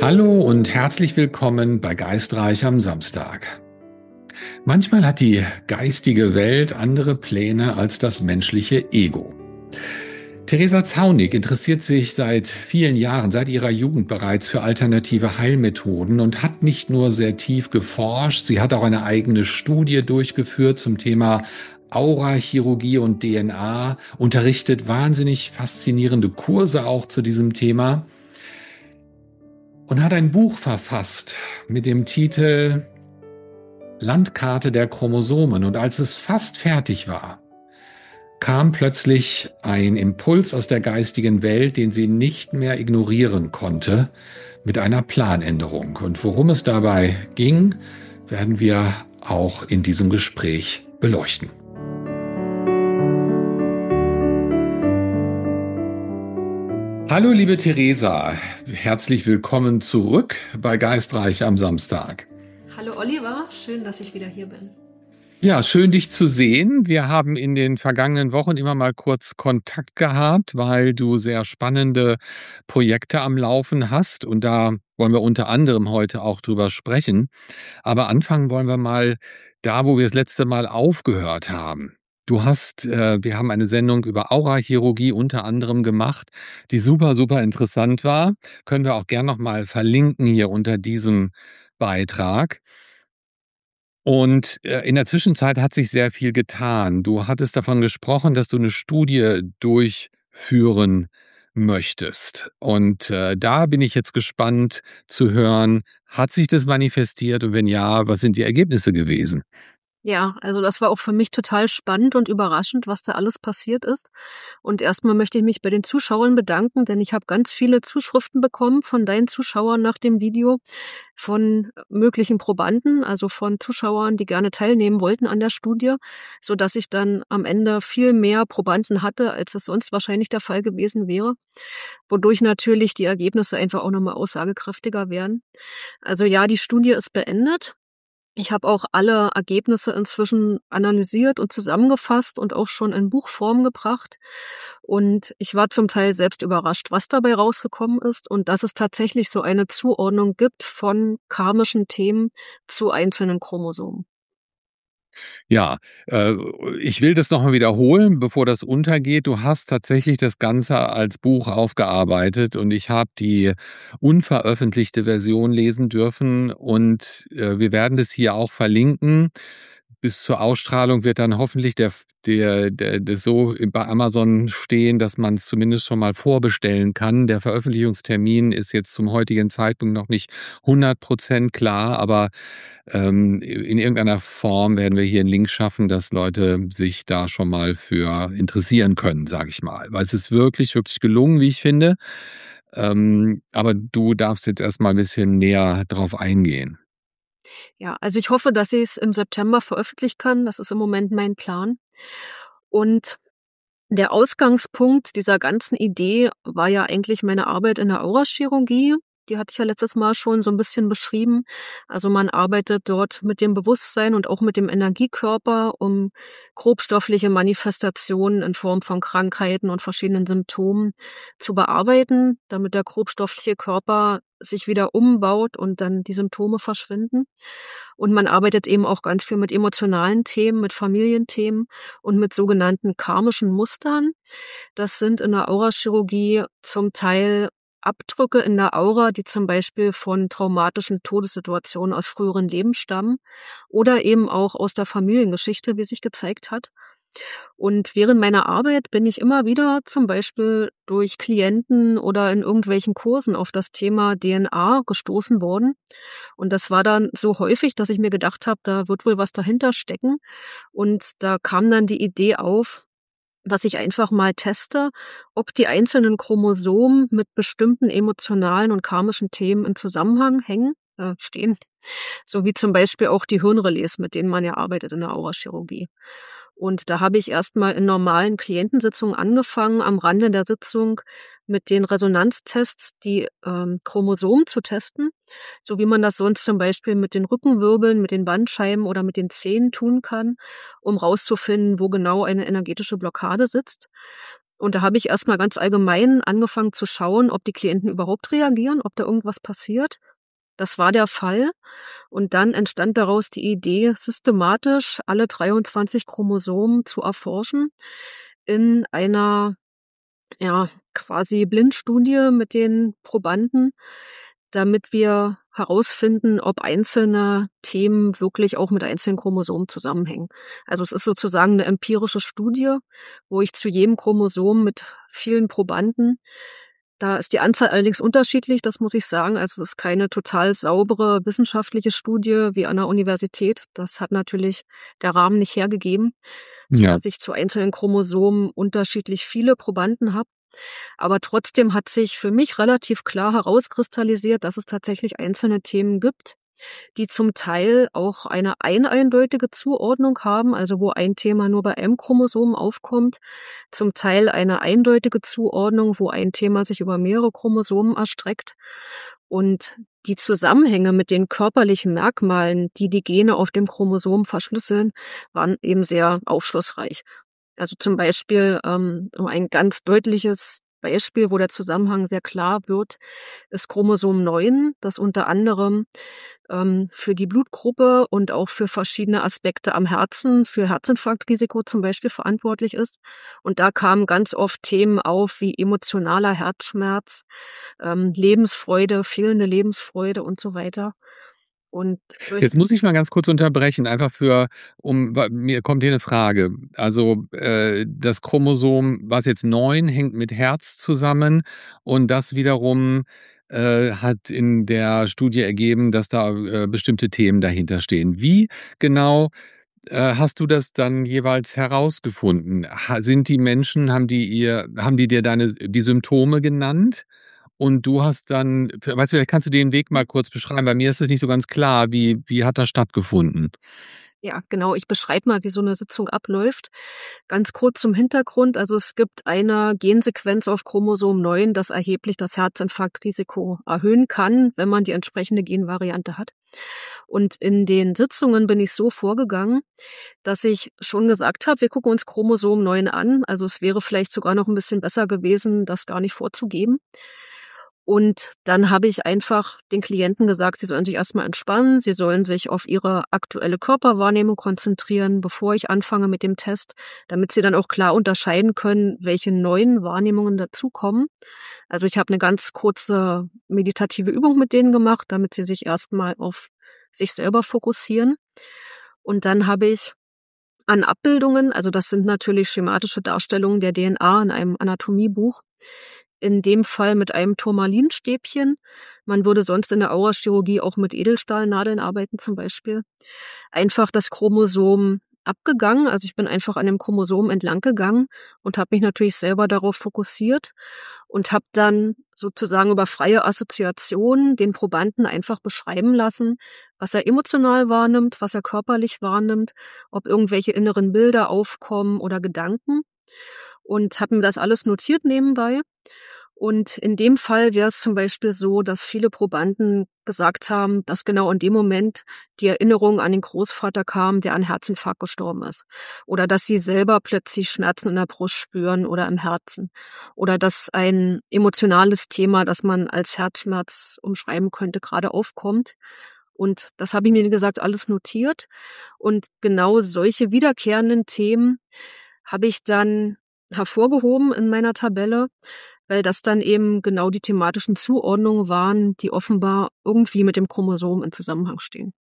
Hallo und herzlich willkommen bei Geistreich am Samstag. Manchmal hat die geistige Welt andere Pläne als das menschliche Ego. Theresa Zaunig interessiert sich seit vielen Jahren, seit ihrer Jugend bereits für alternative Heilmethoden und hat nicht nur sehr tief geforscht, sie hat auch eine eigene Studie durchgeführt zum Thema Aurachirurgie und DNA, unterrichtet wahnsinnig faszinierende Kurse auch zu diesem Thema und hat ein Buch verfasst mit dem Titel Landkarte der Chromosomen. Und als es fast fertig war, kam plötzlich ein Impuls aus der geistigen Welt, den sie nicht mehr ignorieren konnte, mit einer Planänderung. Und worum es dabei ging, werden wir auch in diesem Gespräch beleuchten. Hallo liebe Theresa, herzlich willkommen zurück bei Geistreich am Samstag. Hallo Oliver, schön, dass ich wieder hier bin. Ja, schön dich zu sehen. Wir haben in den vergangenen Wochen immer mal kurz Kontakt gehabt, weil du sehr spannende Projekte am Laufen hast und da wollen wir unter anderem heute auch drüber sprechen. Aber anfangen wollen wir mal da, wo wir das letzte Mal aufgehört haben. Wir haben eine Sendung über Aurachirurgie unter anderem gemacht, die super, super interessant war. Können wir auch gern noch mal verlinken hier unter diesem Beitrag. Und, in der Zwischenzeit hat sich sehr viel getan. Du hattest davon gesprochen, dass du eine Studie durchführen möchtest. Und, da bin ich jetzt gespannt zu hören, hat sich das manifestiert und wenn ja, was sind die Ergebnisse gewesen? Ja, also das war auch für mich total spannend und überraschend, was da alles passiert ist. Und erstmal möchte ich mich bei den Zuschauern bedanken, denn ich habe ganz viele Zuschriften bekommen von deinen Zuschauern nach dem Video, von möglichen Probanden, also von Zuschauern, die gerne teilnehmen wollten an der Studie, so dass ich dann am Ende viel mehr Probanden hatte, als es sonst wahrscheinlich der Fall gewesen wäre, wodurch natürlich die Ergebnisse einfach auch nochmal aussagekräftiger werden. Also ja, die Studie ist beendet. Ich habe auch alle Ergebnisse inzwischen analysiert und zusammengefasst und auch schon in Buchform gebracht. Und ich war zum Teil selbst überrascht, was dabei rausgekommen ist und dass es tatsächlich so eine Zuordnung gibt von karmischen Themen zu einzelnen Chromosomen. Ja, äh, ich will das noch mal wiederholen, bevor das untergeht. Du hast tatsächlich das Ganze als Buch aufgearbeitet und ich habe die unveröffentlichte Version lesen dürfen und, wir werden das hier auch verlinken. Bis zur Ausstrahlung wird dann hoffentlich das so bei Amazon stehen, dass man es zumindest schon mal vorbestellen kann. Der Veröffentlichungstermin ist jetzt zum heutigen Zeitpunkt noch nicht 100% klar, aber in irgendeiner Form werden wir hier einen Link schaffen, dass Leute sich da schon mal für interessieren können, sage ich mal. Weil es ist wirklich, wirklich gelungen, wie ich finde. Aber du darfst jetzt erst mal 'n bisschen näher drauf eingehen. Ja, also ich hoffe, dass ich es im September veröffentlichen kann. Das ist im Moment mein Plan. Und der Ausgangspunkt dieser ganzen Idee war ja eigentlich meine Arbeit in der Aurachirurgie. Die hatte ich ja letztes Mal schon so ein bisschen beschrieben. Also, man arbeitet dort mit dem Bewusstsein und auch mit dem Energiekörper, um grobstoffliche Manifestationen in Form von Krankheiten und verschiedenen Symptomen zu bearbeiten, damit der grobstoffliche Körper sich wieder umbaut und dann die Symptome verschwinden. Und man arbeitet eben auch ganz viel mit emotionalen Themen, mit Familienthemen und mit sogenannten karmischen Mustern. Das sind in der Aurachirurgie zum Teil Abdrücke in der Aura, die zum Beispiel von traumatischen Todessituationen aus früheren Leben stammen oder eben auch aus der Familiengeschichte, wie sich gezeigt hat. Und während meiner Arbeit bin ich immer wieder zum Beispiel durch Klienten oder in irgendwelchen Kursen auf das Thema DNA gestoßen worden. Und das war dann so häufig, dass ich mir gedacht habe, da wird wohl was dahinter stecken. Und da kam dann die Idee auf, dass ich einfach mal teste, ob die einzelnen Chromosomen mit bestimmten emotionalen und karmischen Themen in Zusammenhang stehen. So wie zum Beispiel auch die Hirnrelais, mit denen man ja arbeitet in der Aurachirurgie. Und da habe ich erst mal in normalen Klientensitzungen angefangen, am Rande der Sitzung mit den Resonanztests die, Chromosomen zu testen, so wie man das sonst zum Beispiel mit den Rückenwirbeln, mit den Bandscheiben oder mit den Zähnen tun kann, um rauszufinden, wo genau eine energetische Blockade sitzt. Und da habe ich erst mal ganz allgemein angefangen zu schauen, ob die Klienten überhaupt reagieren, ob da irgendwas passiert. Das war der Fall. Und dann entstand daraus die Idee, systematisch alle 23 Chromosomen zu erforschen in einer, ja, quasi Blindstudie mit den Probanden, damit wir herausfinden, ob einzelne Themen wirklich auch mit einzelnen Chromosomen zusammenhängen. Also es ist sozusagen eine empirische Studie, wo ich zu jedem Chromosom mit vielen Probanden, da ist die Anzahl allerdings unterschiedlich, das muss ich sagen. Also es ist keine total saubere wissenschaftliche Studie wie an der Universität. Das hat natürlich der Rahmen nicht hergegeben, Ja. sodass ich zu einzelnen Chromosomen unterschiedlich viele Probanden habe. Aber trotzdem hat sich für mich relativ klar herauskristallisiert, dass es tatsächlich einzelne Themen gibt, die zum Teil auch eine eindeutige Zuordnung haben, also wo ein Thema nur bei einem Chromosom aufkommt, zum Teil eine eindeutige Zuordnung, wo ein Thema sich über mehrere Chromosomen erstreckt. Und die Zusammenhänge mit den körperlichen Merkmalen, die die Gene auf dem Chromosom verschlüsseln, waren eben sehr aufschlussreich. Also zum Beispiel, um ein ganz deutliches Beispiel, wo der Zusammenhang sehr klar wird, ist Chromosom 9, das unter anderem für die Blutgruppe und auch für verschiedene Aspekte am Herzen, für Herzinfarktrisiko zum Beispiel verantwortlich ist. Und da kamen ganz oft Themen auf wie emotionaler Herzschmerz, Lebensfreude, fehlende Lebensfreude und so weiter. Und Jetzt solche muss ich mal ganz kurz unterbrechen, einfach mir kommt hier eine Frage. Also, das Chromosom, was jetzt 9 hängt mit Herz zusammen und das wiederum, hat in der Studie ergeben, dass da, bestimmte Themen dahinter stehen. Wie genau, hast du das dann jeweils herausgefunden? Sind die Menschen haben die dir die Symptome genannt? Und du hast dann weißt du, vielleicht kannst du den Weg mal kurz beschreiben. Bei mir ist es nicht so ganz klar, wie hat das stattgefunden? Ja, genau. Ich beschreibe mal, wie so eine Sitzung abläuft. Ganz kurz zum Hintergrund. Also, es gibt eine Gensequenz auf Chromosom 9, das erheblich das Herzinfarktrisiko erhöhen kann, wenn man die entsprechende Genvariante hat. Und in den Sitzungen bin ich so vorgegangen, dass ich schon gesagt habe: „Wir gucken uns Chromosom 9 an.“ Also, es wäre vielleicht sogar noch ein bisschen besser gewesen, das gar nicht vorzugeben. Und dann habe ich einfach den Klienten gesagt, sie sollen sich erst mal entspannen, sie sollen sich auf ihre aktuelle Körperwahrnehmung konzentrieren, bevor ich anfange mit dem Test, damit sie dann auch klar unterscheiden können, welche neuen Wahrnehmungen dazukommen. Also, ich habe eine ganz kurze meditative Übung mit denen gemacht, damit sie sich erst mal auf sich selber fokussieren. Und dann habe ich an Abbildungen, also das sind natürlich schematische Darstellungen der DNA in einem Anatomiebuch, in dem Fall mit einem Turmalinstäbchen. Man würde sonst in der Aurachirurgie auch mit Edelstahlnadeln arbeiten zum Beispiel. Einfach das Chromosom abgegangen. Also ich bin einfach an dem Chromosom entlang gegangen und habe mich natürlich selber darauf fokussiert und habe dann sozusagen über freie Assoziation den Probanden einfach beschreiben lassen, was er emotional wahrnimmt, was er körperlich wahrnimmt, ob irgendwelche inneren Bilder aufkommen oder Gedanken, und habe mir das alles notiert nebenbei. Und in dem Fall wäre es zum Beispiel so, dass viele Probanden gesagt haben, dass genau in dem Moment die Erinnerung an den Großvater kam, der an Herzinfarkt gestorben ist. Oder dass sie selber plötzlich Schmerzen in der Brust spüren oder im Herzen. Oder dass ein emotionales Thema, das man als Herzschmerz umschreiben könnte, gerade aufkommt. Und das habe ich mir, wie gesagt, alles notiert. Und genau solche wiederkehrenden Themen habe ich dann hervorgehoben in meiner Tabelle, weil das dann eben genau die thematischen Zuordnungen waren, die offenbar irgendwie mit dem Chromosom in Zusammenhang stehen.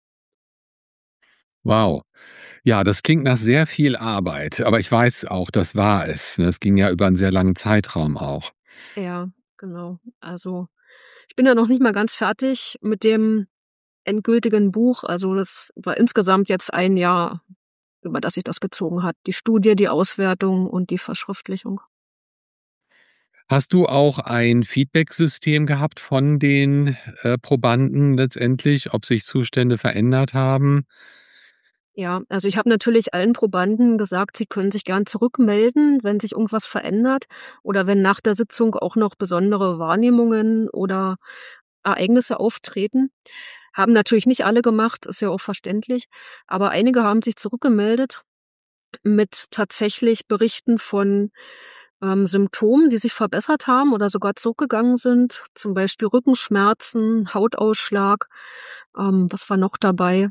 Wow. Ja, das klingt nach sehr viel Arbeit, aber ich weiß auch, das war es, ne? Es ging ja über 'n sehr langen Zeitraum auch. Ja, genau. Also, ich bin ja noch nicht mal ganz fertig mit dem endgültigen Buch. Also, das war insgesamt jetzt ein Jahr, über das sich das gezogen hat. Die Studie, die Auswertung und die Verschriftlichung. Hast du auch ein Feedbacksystem gehabt von den, Probanden letztendlich, ob sich Zustände verändert haben? Ja, also ich habe natürlich allen Probanden gesagt, sie können sich gern zurückmelden, wenn sich irgendwas verändert oder wenn nach der Sitzung auch noch besondere Wahrnehmungen oder Ereignisse auftreten. Haben natürlich nicht alle gemacht, ist ja auch verständlich, aber einige haben sich zurückgemeldet mit tatsächlich Berichten von Symptomen, die sich verbessert haben oder sogar zurückgegangen sind, zum Beispiel Rückenschmerzen, Hautausschlag. Was war noch dabei?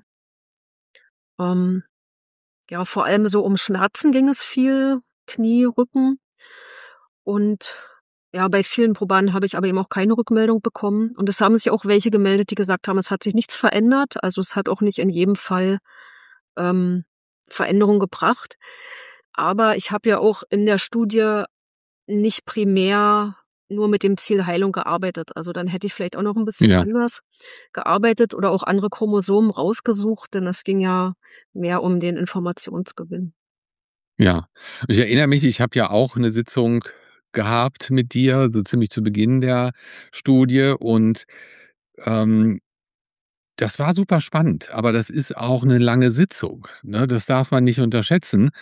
Ähm, ja, vor allem so um Schmerzen ging es viel, Knie, Rücken. Und ja, bei vielen Probanden habe ich aber eben auch keine Rückmeldung bekommen. Und es haben sich auch welche gemeldet, die gesagt haben, es hat sich nichts verändert. Also es hat auch nicht in jedem Fall ähm, Veränderung gebracht. Aber ich habe ja auch in der Studie nicht primär nur mit dem Ziel Heilung gearbeitet. Also dann hätte ich vielleicht auch noch ein bisschen Ja, anders gearbeitet oder auch andere Chromosomen rausgesucht, denn es ging ja mehr um den Informationsgewinn. ja. Ich erinnere mich, ich habe ja auch 'ne Sitzung gehabt mit dir, so ziemlich zu Beginn der Studie und, ähm, das war super spannend, aber das ist auch 'ne lange Sitzung, ne? Das darf man nicht unterschätzen.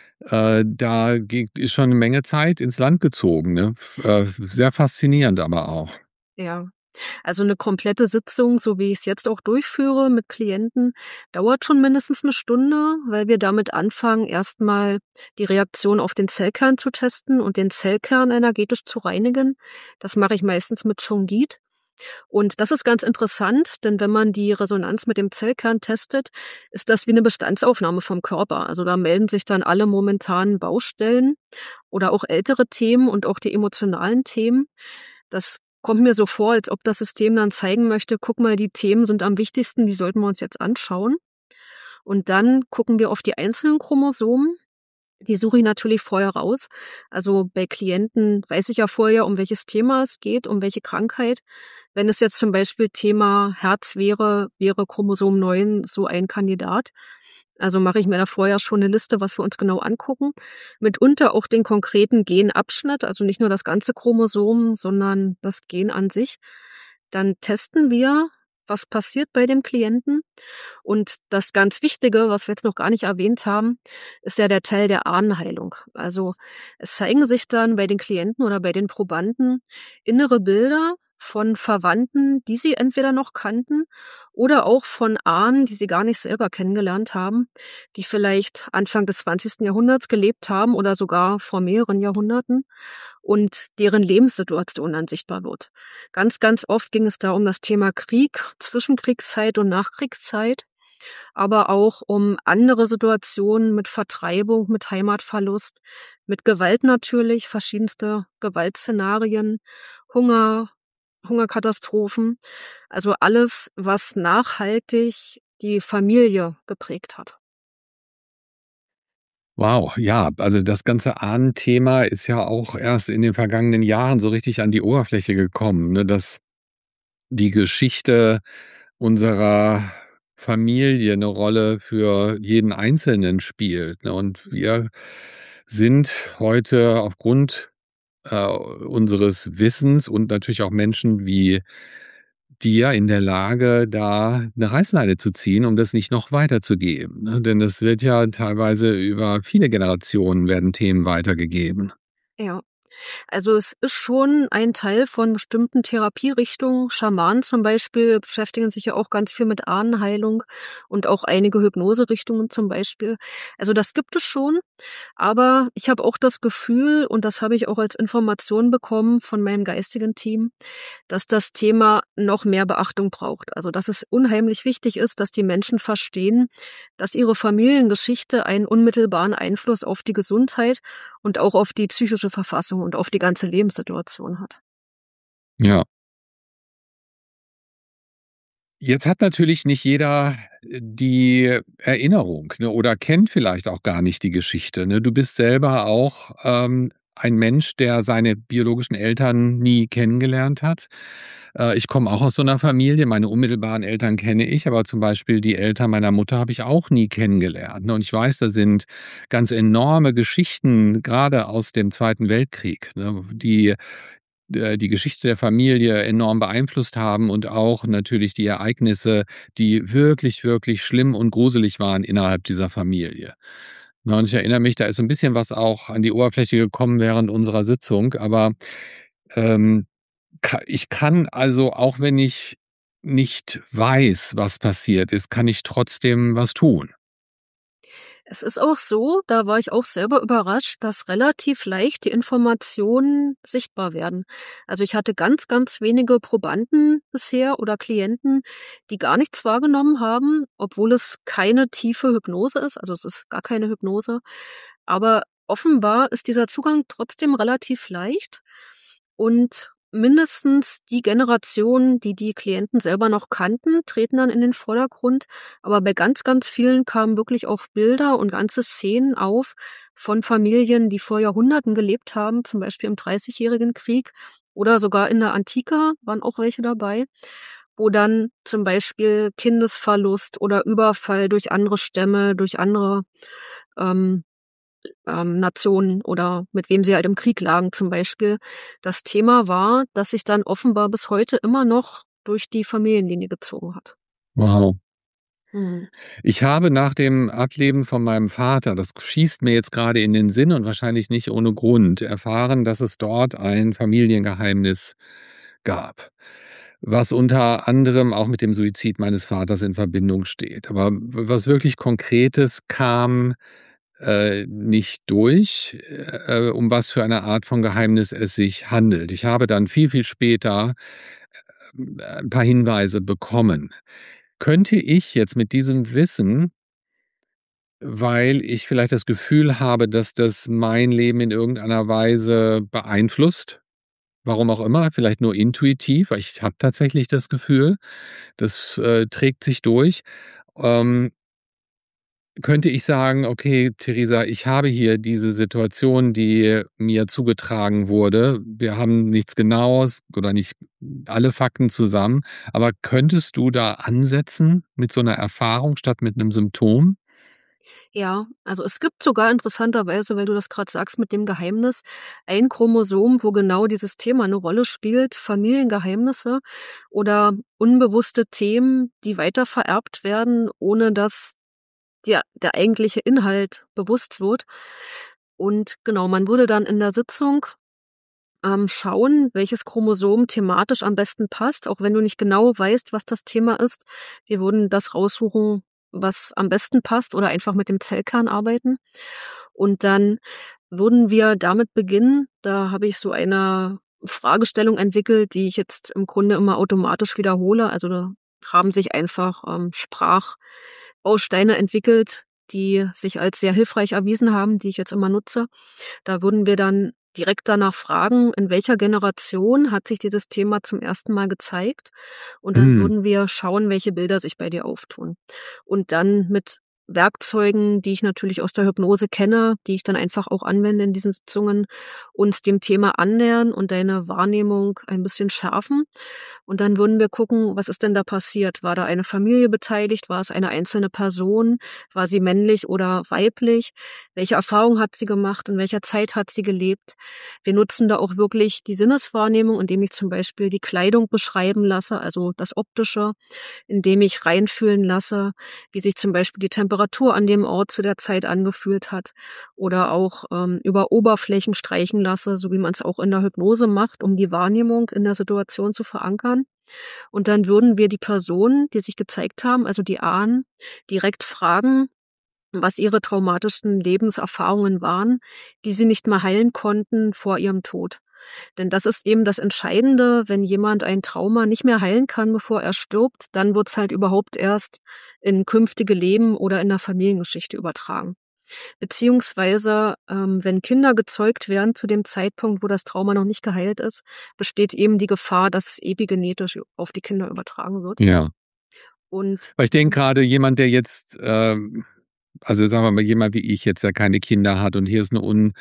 Da ge ist schon 'ne Menge Zeit ins Land gezogen, ne? Sehr faszinierend aber auch. Ja. Also eine komplette Sitzung, so wie ich es jetzt auch durchführe mit Klienten, dauert schon mindestens eine Stunde, weil wir damit anfangen, erstmal die Reaktion auf den Zellkern zu testen und den Zellkern energetisch zu reinigen. Das mache ich meistens mit Shungit. Und das ist ganz interessant, denn wenn man die Resonanz mit dem Zellkern testet, ist das wie eine Bestandsaufnahme vom Körper. Also, da melden sich dann alle momentanen Baustellen oder auch ältere Themen und auch die emotionalen Themen. Das kommt mir so vor, als ob das System dann zeigen möchte: „Guck mal, die Themen sind am wichtigsten, die sollten wir uns jetzt anschauen.“ Und dann gucken wir auf die einzelnen Chromosomen. Die suche ich natürlich vorher raus. Also, bei Klienten weiß ich ja vorher, um welches Thema es geht, um welche Krankheit. Wenn es jetzt zum Beispiel Thema Herz wäre, wäre Chromosom 9 so ein Kandidat. Also, mache ich mir da vorher schon eine Liste, was wir uns genau angucken. Mitunter auch den konkreten Genabschnitt, also nicht nur das ganze Chromosom, sondern das Gen an sich. Dann testen wir, was passiert bei dem Klienten. Und das ganz Wichtige, was wir jetzt noch gar nicht erwähnt haben, ist ja der Teil der Ahnenheilung. Also, es zeigen sich dann bei den Klienten oder bei den Probanden innere Bilder von Verwandten, die sie entweder noch kannten oder auch von Ahnen, die sie gar nicht selber kennengelernt haben, die vielleicht Anfang des 20. Jahrhunderts gelebt haben oder sogar vor mehreren Jahrhunderten und deren Lebenssituation dann sichtbar wird. Ganz, ganz oft ging es da um das Thema Krieg, Zwischenkriegszeit und Nachkriegszeit, aber auch um andere Situationen mit Vertreibung, mit Heimatverlust, mit Gewalt natürlich, verschiedenste Gewaltszenarien, Hunger, Hungerkatastrophen, also alles, was nachhaltig die Familie geprägt hat. Wow, ja, also das ganze Ahnenthema ist ja auch erst in den vergangenen Jahren so richtig an die Oberfläche gekommen, ne, dass die Geschichte unserer Familie 'ne Rolle für jeden Einzelnen spielt, ne? Und wir sind heute aufgrund, unseres Wissens und natürlich auch Menschen wie dir in der Lage, da 'ne Reißleine zu ziehen, um das nicht noch weiterzugeben, ne? Denn das wird ja teilweise über viele Generationen werden Themen weitergegeben. Ja. Also, es ist schon ein Teil von bestimmten Therapierichtungen. Schamanen zum Beispiel beschäftigen sich ja auch ganz viel mit Ahnenheilung und auch einige Hypnoserichtungen zum Beispiel. Also, das gibt es schon, aber ich habe auch das Gefühl, und das habe ich auch als Information bekommen von meinem geistigen Team, dass das Thema noch mehr Beachtung braucht. Also, dass es unheimlich wichtig ist, dass die Menschen verstehen, dass ihre Familiengeschichte einen unmittelbaren Einfluss auf die Gesundheit und auch auf die psychische Verfassung und auf die ganze Lebenssituation hat. Ja. Jetzt hat natürlich nicht jeder die Erinnerung, ne, oder kennt vielleicht auch gar nicht die Geschichte, ne? Du bist selber auch, ein Mensch, der seine biologischen Eltern nie kennengelernt hat. Ich komme auch aus so 'ner Familie. Meine unmittelbaren Eltern kenne ich, aber zum Beispiel die Eltern meiner Mutter habe ich auch nie kennengelernt, ne? Und ich weiß, da sind ganz enorme Geschichten, grade aus dem Zweiten Weltkrieg, ne, die Geschichte der Familie enorm beeinflusst haben und auch natürlich die Ereignisse, die wirklich, wirklich schlimm und gruselig waren innerhalb dieser Familie. Ne, und ich erinnere mich, da ist so 'n bisschen was auch an die Oberfläche gekommen während unserer Sitzung, aber, ähm, ich kann also, auch wenn ich nicht weiß, was passiert ist, kann ich trotzdem was tun. Es ist auch so, da war ich auch selber überrascht, dass relativ leicht die Informationen sichtbar werden. Also, ich hatte ganz, ganz wenige Probanden bisher oder Klienten, die gar nichts wahrgenommen haben, obwohl es keine tiefe Hypnose ist. Also, es ist gar keine Hypnose. Aber offenbar ist dieser Zugang trotzdem relativ leicht und mindestens die Generationen, die die Klienten selber noch kannten, treten dann in den Vordergrund. Aber bei ganz, ganz vielen kamen wirklich auch Bilder und ganze Szenen auf von Familien, die vor Jahrhunderten gelebt haben, zum Beispiel im Dreißigjährigen Krieg oder sogar in der Antike waren auch welche dabei, wo dann zum Beispiel Kindesverlust oder Überfall durch andere Stämme, durch andere ähm, Nationen oder mit wem sie halt im Krieg lagen zum Beispiel. Das Thema war, das sich dann offenbar bis heute immer noch durch die Familienlinie gezogen hat. Wow. Mhm. Ich habe nach dem Ableben von meinem Vater, das schießt mir jetzt gerade in den Sinn und wahrscheinlich nicht ohne Grund, erfahren, dass es dort ein Familiengeheimnis gab, was unter anderem auch mit dem Suizid meines Vaters in Verbindung steht. Aber was wirklich Konkretes kam, nicht durch, um was für eine Art von Geheimnis es sich handelt. Ich habe dann viel, viel später, 'n paar Hinweise bekommen. Könnte ich jetzt mit diesem Wissen, weil ich vielleicht das Gefühl habe, dass das mein Leben in irgendeiner Weise beeinflusst, warum auch immer, vielleicht nur intuitiv, weil ich habe tatsächlich das Gefühl, das, trägt sich durch. Ähm, Könnte ich sagen: „Okay, Theresa, ich habe hier diese Situation, die mir zugetragen wurde. Wir haben nichts Genaues oder nicht alle Fakten zusammen, aber könntest du da ansetzen mit so 'ner Erfahrung statt mit 'nem Symptom?“ Ja, also es gibt sogar interessanterweise, weil du das gerade sagst mit dem Geheimnis, ein Chromosom, wo genau dieses Thema eine Rolle spielt, Familiengeheimnisse oder unbewusste Themen, die weitervererbt werden, ohne dass der eigentliche Inhalt bewusst wird. Und genau, man würde dann in der Sitzung schauen, welches Chromosom thematisch am besten passt, auch wenn du nicht genau weißt, was das Thema ist. Wir würden das raussuchen, was am besten passt oder einfach mit dem Zellkern arbeiten. Und dann würden wir damit beginnen. Da habe ich so eine Fragestellung entwickelt, die ich jetzt im Grunde immer automatisch wiederhole. Also, da haben sich einfach, Sprachbausteine entwickelt, die sich als sehr hilfreich erwiesen haben, die ich jetzt immer nutze. Da würden wir dann direkt danach fragen, in welcher Generation hat sich dieses Thema zum ersten Mal gezeigt? Und dann Mhm. würden wir schauen, welche Bilder sich bei dir auftun. Und dann mit Werkzeugen, die ich natürlich aus der Hypnose kenne, die ich dann einfach auch anwende in diesen Sitzungen, uns dem Thema annähern und deine Wahrnehmung ein bisschen schärfen. Und dann würden wir gucken, was ist denn da passiert? War da eine Familie beteiligt? War es eine einzelne Person? War sie männlich oder weiblich? Welche Erfahrung hat sie gemacht? In welcher Zeit hat sie gelebt? Wir nutzen da auch wirklich die Sinneswahrnehmung, indem ich zum Beispiel die Kleidung beschreiben lasse, also das Optische, indem ich reinfühlen lasse, wie sich zum Beispiel die Temperatur an dem Ort zu der Zeit angefühlt hat oder auch über Oberflächen streichen lasse, so wie man es auch in der Hypnose macht, um die Wahrnehmung in der Situation zu verankern. Und dann würden wir die Personen, die sich gezeigt haben, also die Ahnen, direkt fragen, was ihre traumatischen Lebenserfahrungen waren, die sie nicht mehr heilen konnten vor ihrem Tod. Denn das ist eben das Entscheidende, wenn jemand ein Trauma nicht mehr heilen kann, bevor er stirbt, dann wird's halt überhaupt erst in künftige Leben oder in der Familiengeschichte übertragen. Beziehungsweise, wenn Kinder gezeugt werden zu dem Zeitpunkt, wo das Trauma noch nicht geheilt ist, besteht eben die Gefahr, dass es epigenetisch auf die Kinder übertragen wird. Ja. Und Weil ich denke gerade jemand, der jetzt, also sagen wir mal, jemand wie ich jetzt, der keine Kinder hat und hier ist 'ne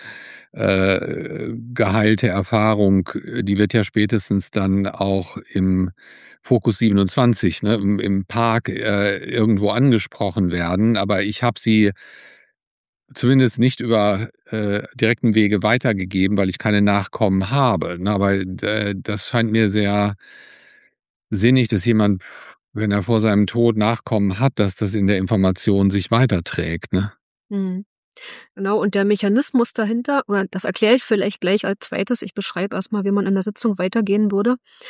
geheilte Erfahrung, die wird ja spätestens dann auch im Fokus 27, ne, im Park, irgendwo angesprochen werden. Aber ich habe sie zumindest nicht über, direkten Wege weitergegeben, weil ich keine Nachkommen habe, ne? Aber, das scheint mir sehr sinnig, dass jemand, wenn er vor seinem Tod Nachkommen hat, dass das in der Information sich weiterträgt, ne? mhm, genau, und der Mechanismus dahinter oder das erkläre ich vielleicht gleich als Zweites. Ich beschreibe erst mal, wie man in der Sitzung weitergehen würde.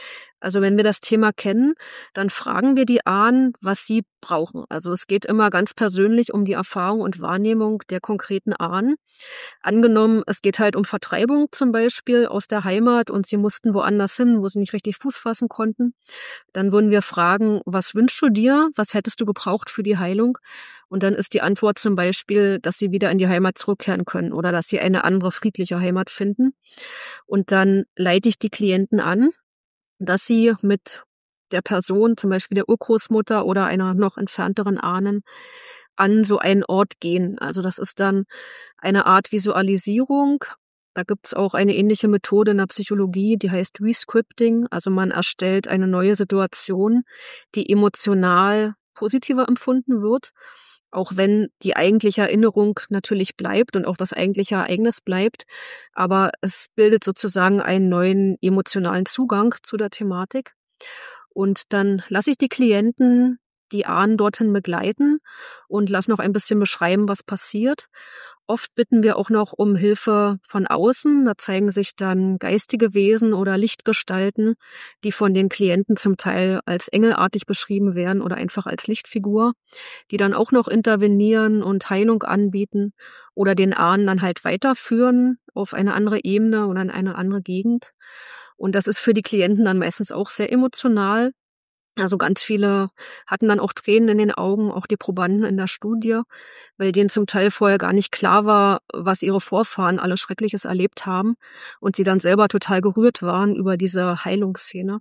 Also wenn wir das Thema kennen, dann fragen wir die Ahnen, was sie brauchen. Also es geht immer ganz persönlich um die Erfahrung und Wahrnehmung der konkreten Ahnen. Angenommen, es geht halt um Vertreibung zum Beispiel aus der Heimat und sie mussten woanders hin, wo sie nicht richtig Fuß fassen konnten. Dann würden wir fragen, was wünschst du dir? Was hättest du gebraucht für die Heilung? Und dann ist die Antwort zum Beispiel, dass sie wieder in die Heimat zurückkehren können oder dass sie eine andere friedliche Heimat finden. Und dann leite ich die Klienten an, dass sie mit der Person, zum Beispiel der Urgroßmutter oder einer noch entfernteren Ahnen, an so einen Ort gehen. Also das ist dann eine Art Visualisierung. Da gibt's auch eine ähnliche Methode in der Psychologie, die heißt Rescripting. Also man erstellt eine neue Situation, die emotional positiver empfunden wird, auch wenn die eigentliche Erinnerung natürlich bleibt und auch das eigentliche Ereignis bleibt. Aber es bildet sozusagen einen neuen emotionalen Zugang zu der Thematik. Und dann lasse ich die Klienten die Ahnen dorthin begleiten und lasse noch ein bisschen beschreiben, was passiert. Oft bitten wir auch noch um Hilfe von außen. Da zeigen sich dann geistige Wesen oder Lichtgestalten, die von den Klienten zum Teil als engelartig beschrieben werden oder einfach als Lichtfigur, die dann auch noch intervenieren und Heilung anbieten oder den Ahnen dann halt weiterführen auf eine andere Ebene oder in eine andere Gegend. Und das ist für die Klienten dann meistens auch sehr emotional. Also ganz viele hatten dann auch Tränen in den Augen, auch die Probanden in der Studie, weil denen zum Teil vorher gar nicht klar war, was ihre Vorfahren alles Schreckliches erlebt haben und sie dann selber total gerührt waren über diese Heilungsszene.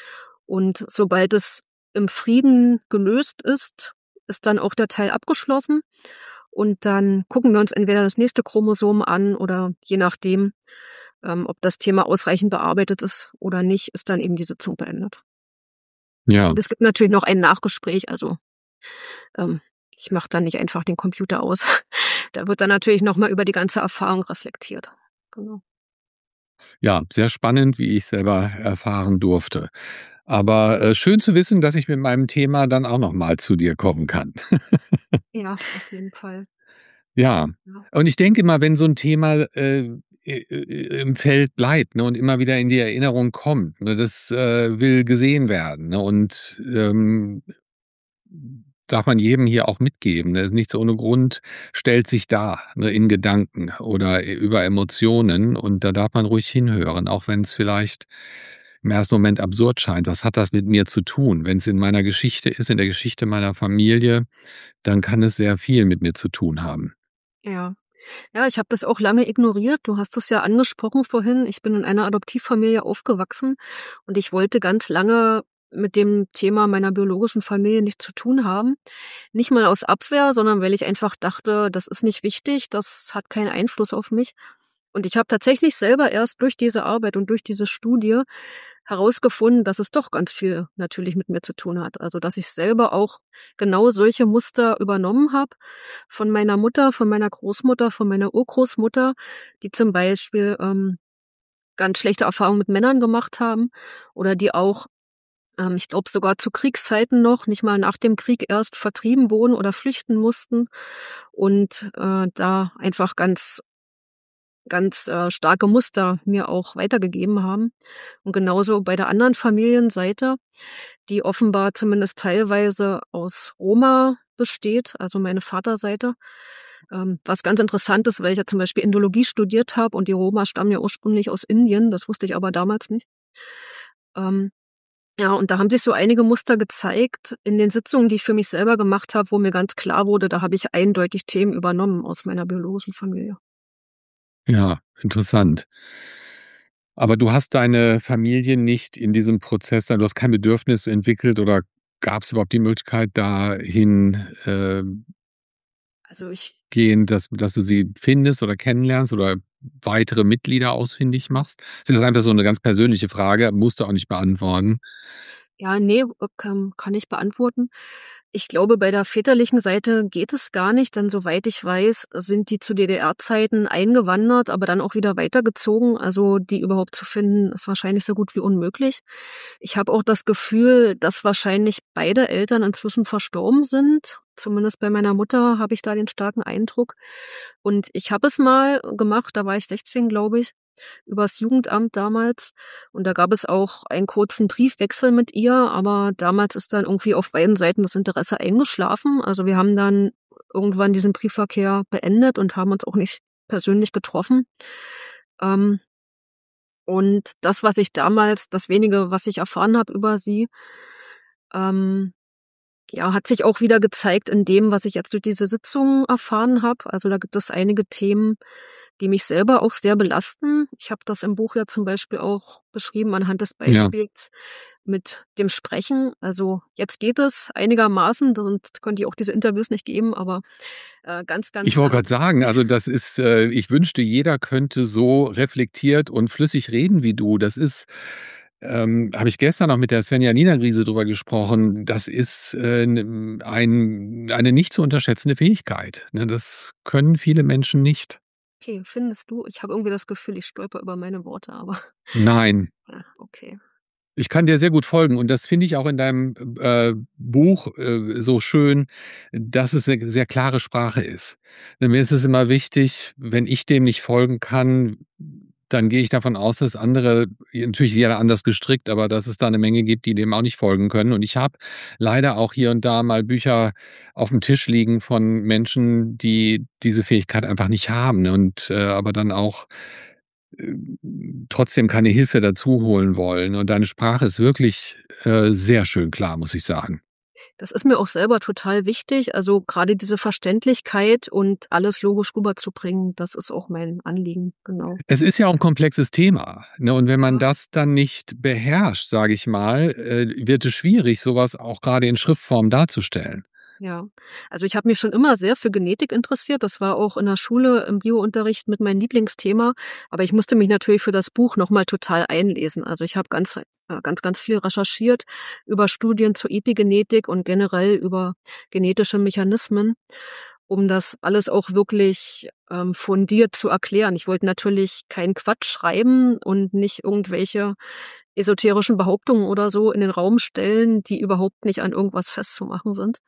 Und sobald es im Frieden gelöst ist, ist dann auch der Teil abgeschlossen und dann gucken wir uns entweder das nächste Chromosom an oder je nachdem, ob das Thema ausreichend bearbeitet ist oder nicht, ist dann eben die Sitzung beendet. Ja, Und es gibt natürlich noch ein Nachgespräch, also ich mache dann nicht einfach den Computer aus. Da wird dann natürlich noch mal über die ganze Erfahrung reflektiert. Genau. ja, sehr spannend, wie ich selber erfahren durfte. Aber, schön zu wissen, dass ich mit meinem Thema dann auch noch mal zu dir kommen kann. Ja, auf jeden Fall. Ja. Ja. Und ich denke immer, wenn so 'n Thema, im Feld bleibt, ne, und immer wieder in die Erinnerung kommt, ne, das, will gesehen werden, ne, und, darf man jedem hier auch mitgeben, ne? Nichts ohne Grund stellt sich dar, ne, in Gedanken oder über Emotionen und da darf man ruhig hinhören, auch wenn's vielleicht im ersten Moment absurd scheint. Was hat das mit mir zu tun? Wenn's in meiner Geschichte ist, in der Geschichte meiner Familie, dann kann es sehr viel mit mir zu tun haben. Ja. Ja, ich habe das auch lange ignoriert. Du hast es ja angesprochen vorhin. Ich bin in einer Adoptivfamilie aufgewachsen und ich wollte ganz lange mit dem Thema meiner biologischen Familie nichts zu tun haben. Nicht mal aus Abwehr, sondern weil ich einfach dachte, das ist nicht wichtig, das hat keinen Einfluss auf mich. Und ich habe tatsächlich selber erst durch diese Arbeit und durch diese Studie herausgefunden, dass es doch ganz viel natürlich mit mir zu tun hat. Also, dass ich selber auch genau solche Muster übernommen habe von meiner Mutter, von meiner Großmutter, von meiner Urgroßmutter, die zum Beispiel ganz schlechte Erfahrungen mit Männern gemacht haben oder die auch, ich glaube sogar zu Kriegszeiten noch, nicht mal nach dem Krieg erst vertrieben wurden oder flüchten mussten und da einfach ganz starke Muster mir auch weitergegeben haben. Und genauso bei der anderen Familienseite, die offenbar zumindest teilweise aus Roma besteht, also meine Vaterseite. Was ganz interessant ist, weil ich ja zum Beispiel Indologie studiert habe und die Roma stammen ja ursprünglich aus Indien, das wusste ich aber damals nicht. Ähm, ja, und da haben sich so einige Muster gezeigt in den Sitzungen, die ich für mich selber gemacht habe, wo mir ganz klar wurde, da habe ich eindeutig Themen übernommen aus meiner biologischen Familie. Ja, interessant. Aber du hast deine Familie nicht in diesem Prozess du hast kein Bedürfnis entwickelt oder gab's überhaupt die Möglichkeit dahin, Also ich gehend, dass du sie findest oder kennenlernst oder weitere Mitglieder ausfindig machst? Sind das einfach so 'ne ganz persönliche Frage, musst du auch nicht beantworten. Ja, ne, kann ich beantworten. Ich glaube, bei der väterlichen Seite geht es gar nicht, denn soweit ich weiß, sind die zu DDR-Zeiten eingewandert, aber dann auch wieder weitergezogen. Also, die überhaupt zu finden, ist wahrscheinlich so gut wie unmöglich. Ich habe auch das Gefühl, dass wahrscheinlich beide Eltern inzwischen verstorben sind. Zumindest bei meiner Mutter habe ich da den starken Eindruck. Und ich habe es mal gemacht, da war ich 16, glaube ich. übers Jugendamt damals. Und da gab es auch einen kurzen Briefwechsel mit ihr, aber damals ist dann irgendwie auf beiden Seiten das Interesse eingeschlafen. Also wir haben dann irgendwann diesen Briefverkehr beendet und haben uns auch nicht persönlich getroffen. Ähm, und das wenige, was ich erfahren habe über sie, ähm, ja, hat sich auch wieder gezeigt in dem, was ich jetzt durch diese Sitzung erfahren habe. Also da gibt es einige Themen, die mich selber auch sehr belasten. Ich habe das im Buch ja zum Beispiel auch beschrieben anhand des Ja. Beispiels mit dem Sprechen. Also jetzt geht es einigermaßen, sonst könnte ich auch diese Interviews nicht geben, aber ganz, Ich ganz wollte lang. gerade sagen, also das ist ich wünschte, jeder könnte so reflektiert und flüssig reden wie du. Das ist habe ich gestern noch mit der Svenja Niedergriese drüber gesprochen. Das ist, 'ne nicht zu unterschätzende Fähigkeit, ne? Das können viele Menschen nicht. Okay, findest du? Ich habe irgendwie das Gefühl, ich stolper über meine Worte, aber Nein. okay. Ich kann dir sehr gut folgen und das finde ich auch in deinem, Buch, so schön, dass es sehr klare Sprache ist. Denn mir ist es immer wichtig, wenn ich dem nicht folgen kann, dann gehe ich davon aus, dass andere natürlich jeder anders gestrickt, aber dass es da eine Menge gibt, die dem auch nicht folgen können. Und ich habe leider auch hier und da mal Bücher auf dem Tisch liegen von Menschen, die diese Fähigkeit einfach nicht haben, ne, und, aber dann auch trotzdem keine Hilfe dazu holen wollen. Und deine Sprache ist wirklich, sehr schön klar, muss ich sagen. Das ist mir auch selber total wichtig. Also gerade diese Verständlichkeit und alles logisch rüberzubringen, das ist auch mein Anliegen, genau. Es ist ja auch 'n komplexes Thema, ne? Und wenn man Ja. das dann nicht beherrscht, sage ich mal, wird es schwierig, so was auch grade in Schriftform darzustellen. Ja, also ich habe mich schon immer sehr für Genetik interessiert. Das war auch in der Schule im Biounterricht mit mein Lieblingsthema. Aber ich musste mich natürlich für das Buch noch mal total einlesen. Also ich habe ganz viel recherchiert über Studien zur Epigenetik und generell über genetische Mechanismen, um das alles auch wirklich fundiert zu erklären. Ich wollte natürlich keinen Quatsch schreiben und nicht irgendwelche esoterischen Behauptungen oder so in den Raum stellen, die überhaupt nicht an irgendwas festzumachen sind.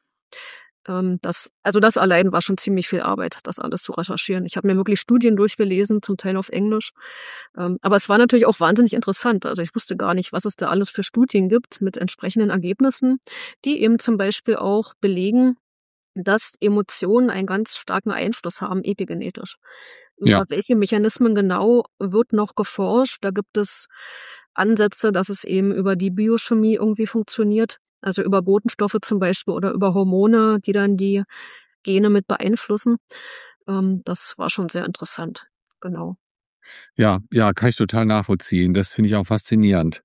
Das allein war schon ziemlich viel Arbeit, das alles zu recherchieren. Ich habe mir wirklich Studien durchgelesen, zum Teil auf Englisch. Aber es war natürlich auch wahnsinnig interessant. Also ich wusste gar nicht, was es da alles für Studien gibt mit entsprechenden Ergebnissen, die eben zum Beispiel auch belegen, dass Emotionen einen ganz starken Einfluss haben, epigenetisch. Über Ja, welche Mechanismen genau wird noch geforscht. Da gibt es Ansätze, dass es eben über die Biochemie irgendwie funktioniert, also über Botenstoffe zum Beispiel oder über Hormone, die dann die Gene mit beeinflussen. Das war schon sehr interessant, genau. ja, ja, kann ich total nachvollziehen. Das finde ich auch faszinierend.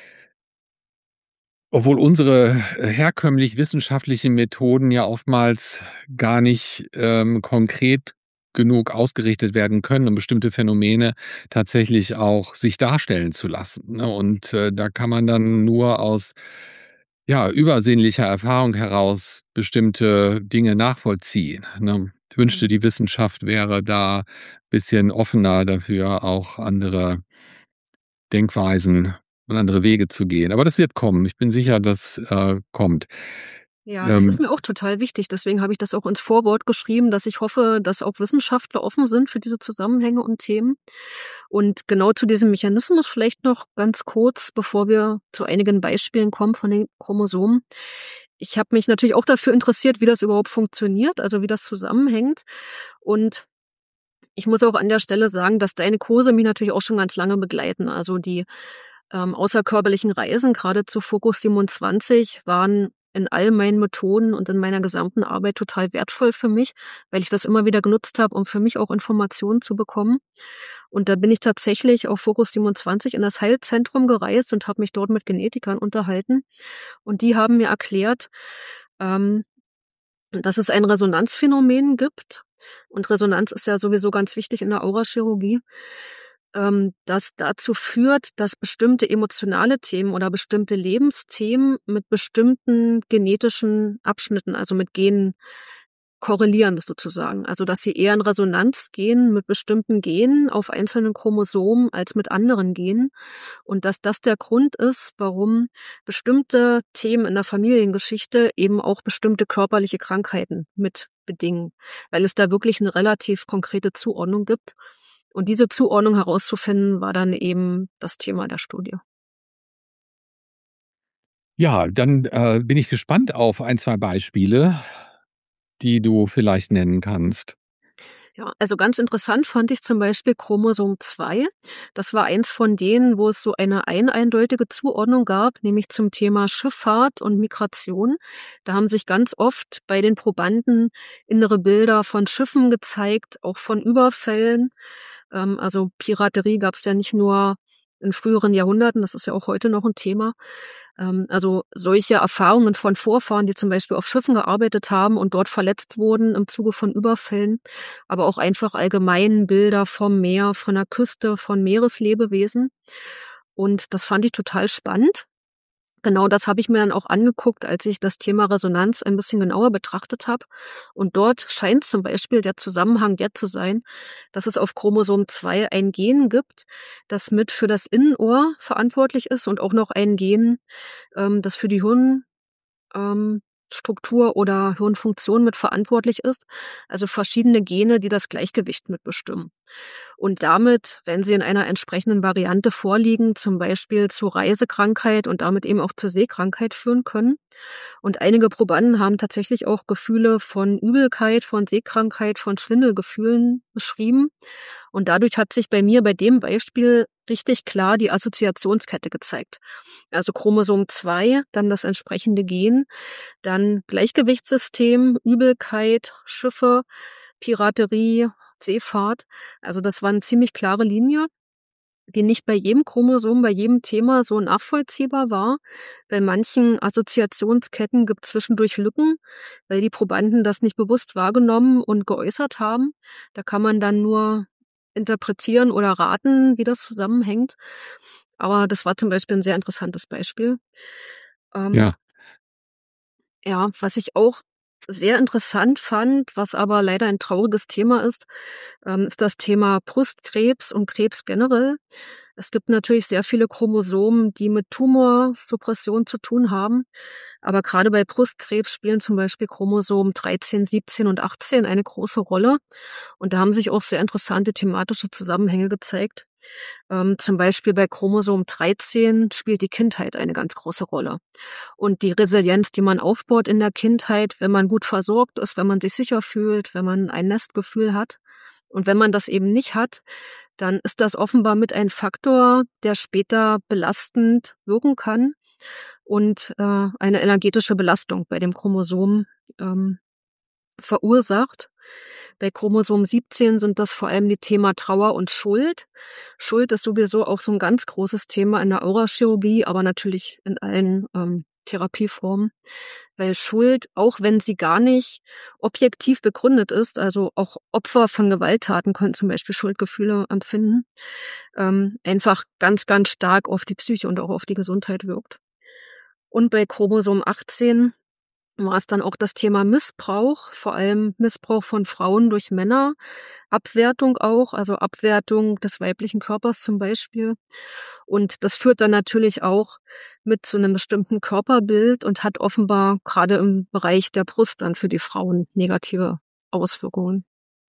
Obwohl unsere, herkömmlich wissenschaftlichen Methoden ja oftmals gar nicht, konkret genug ausgerichtet werden können, um bestimmte Phänomene tatsächlich auch sich darstellen zu lassen, ne? Und, da kann man dann nur aus, ja, übersinnlicher Erfahrung heraus bestimmte Dinge nachvollziehen, ne? Ich wünschte, Mhm. die Wissenschaft wäre da bisschen offener dafür, auch andere Denkweisen und andere Wege zu gehen. Aber das wird kommen. Ich bin sicher, das, kommt. Ja, das ist Ähm, mir auch total wichtig. Deswegen habe ich das auch ins Vorwort geschrieben, dass ich hoffe, dass auch Wissenschaftler offen sind für diese Zusammenhänge und Themen. Und genau zu diesem Mechanismus vielleicht noch ganz kurz, bevor wir zu einigen Beispielen kommen von den Chromosomen. Ich habe mich natürlich auch dafür interessiert, wie das überhaupt funktioniert, also wie das zusammenhängt. Und ich muss auch an der Stelle sagen, dass deine Kurse mich natürlich auch schon ganz lange begleiten. Also die außerkörperlichen Reisen, gerade zu Fokus 27, waren in all meinen Methoden und in meiner gesamten Arbeit total wertvoll für mich, weil ich das immer wieder genutzt habe, um für mich auch Informationen zu bekommen. Und da bin ich tatsächlich auf Fokus 27 in das Heilzentrum gereist und habe mich dort mit Genetikern unterhalten. Und die haben mir erklärt, ähm, dass es ein Resonanzphänomen gibt. Und Resonanz ist ja sowieso ganz wichtig in der Aurachirurgie, das dazu führt, dass bestimmte emotionale Themen oder bestimmte Lebensthemen mit bestimmten genetischen Abschnitten, also mit Genen korrelieren sozusagen. Also, dass sie eher in Resonanz gehen mit bestimmten Genen auf einzelnen Chromosomen als mit anderen Genen und dass das der Grund ist, warum bestimmte Themen in der Familiengeschichte eben auch bestimmte körperliche Krankheiten mit bedingen, weil es da wirklich eine relativ konkrete Zuordnung gibt. Und diese Zuordnung herauszufinden, war dann eben das Thema der Studie. Ja, dann, bin ich gespannt auf ein, 2 Beispiele, die du vielleicht nennen kannst. Ja, also ganz interessant fand ich zum Beispiel Chromosom 2. Das war eins von denen, wo es so eine eindeutige Zuordnung gab, nämlich zum Thema Schifffahrt und Migration. Da haben sich ganz oft bei den Probanden innere Bilder von Schiffen gezeigt, auch von Überfällen. Also Piraterie gab es ja nicht nur in früheren Jahrhunderten, das ist ja auch heute noch ein Thema. Also solche Erfahrungen von Vorfahren, die zum Beispiel auf Schiffen gearbeitet haben und dort verletzt wurden im Zuge von Überfällen, aber auch einfach allgemein Bilder vom Meer, von der Küste, von Meereslebewesen. Und das fand ich total spannend. Genau das habe ich mir dann auch angeguckt, als ich das Thema Resonanz ein bisschen genauer betrachtet habe. Und dort scheint zum Beispiel der Zusammenhang der zu sein, dass es auf Chromosom 2 ein Gen gibt, das mit für das Innenohr verantwortlich ist und auch noch ein Gen, das für die Struktur oder Hirnfunktion mit verantwortlich ist. Also verschiedene Gene, die das Gleichgewicht mitbestimmen. Und damit, wenn sie in einer entsprechenden Variante vorliegen, zum Beispiel zu Reisekrankheit und damit eben auch zur Seekrankheit führen können. Und einige Probanden haben tatsächlich auch Gefühle von Übelkeit, von Seekrankheit, von Schwindelgefühlen beschrieben. Und dadurch hat sich bei mir bei dem Beispiel richtig klar die Assoziationskette gezeigt. Also Chromosom 2, dann das entsprechende Gen, dann Gleichgewichtssystem, Übelkeit, Schiffe, Piraterie, Seefahrt. Also das war eine ziemlich klare Linie, die nicht bei jedem Chromosom, bei jedem Thema so nachvollziehbar war. Bei manchen Assoziationsketten gibt es zwischendurch Lücken, weil die Probanden das nicht bewusst wahrgenommen und geäußert haben. Da kann man dann nur interpretieren oder raten, wie das zusammenhängt. Aber das war zum Beispiel ein sehr interessantes Beispiel. Ähm, Ja, ja, was ich auch sehr interessant fand, was aber leider ein trauriges Thema ist das Thema Brustkrebs und Krebs generell. Es gibt natürlich sehr viele Chromosomen, die mit Tumorsuppression zu tun haben. Aber gerade bei Brustkrebs spielen zum Beispiel Chromosom 13, 17 und 18 eine große Rolle. Und da haben sich auch sehr interessante thematische Zusammenhänge gezeigt. Zum Beispiel bei Chromosom 13 spielt die Kindheit eine ganz große Rolle. Und die Resilienz, die man aufbaut in der Kindheit, wenn man gut versorgt ist, wenn man sich sicher fühlt, wenn man ein Nestgefühl hat. Und wenn man das eben nicht hat, dann ist das offenbar mit ein Faktor, der später belastend wirken kann und eine energetische Belastung bei dem Chromosom ähm, verursacht. Bei Chromosom 17 sind das vor allem die Thema Trauer und Schuld. Schuld ist sowieso auch so ein ganz großes Thema in der Aurachirurgie, aber natürlich in allen Therapieformen. Weil Schuld, auch wenn sie gar nicht objektiv begründet ist, also auch Opfer von Gewalttaten können zum Beispiel Schuldgefühle empfinden, einfach ganz, ganz stark auf die Psyche und auch auf die Gesundheit wirkt. Und bei Chromosom 18 war es dann auch das Thema Missbrauch, vor allem Missbrauch von Frauen durch Männer, Abwertung auch, also Abwertung des weiblichen Körpers zum Beispiel. Und das führt dann natürlich auch mit zu einem bestimmten Körperbild und hat offenbar gerade im Bereich der Brust dann für die Frauen negative Auswirkungen.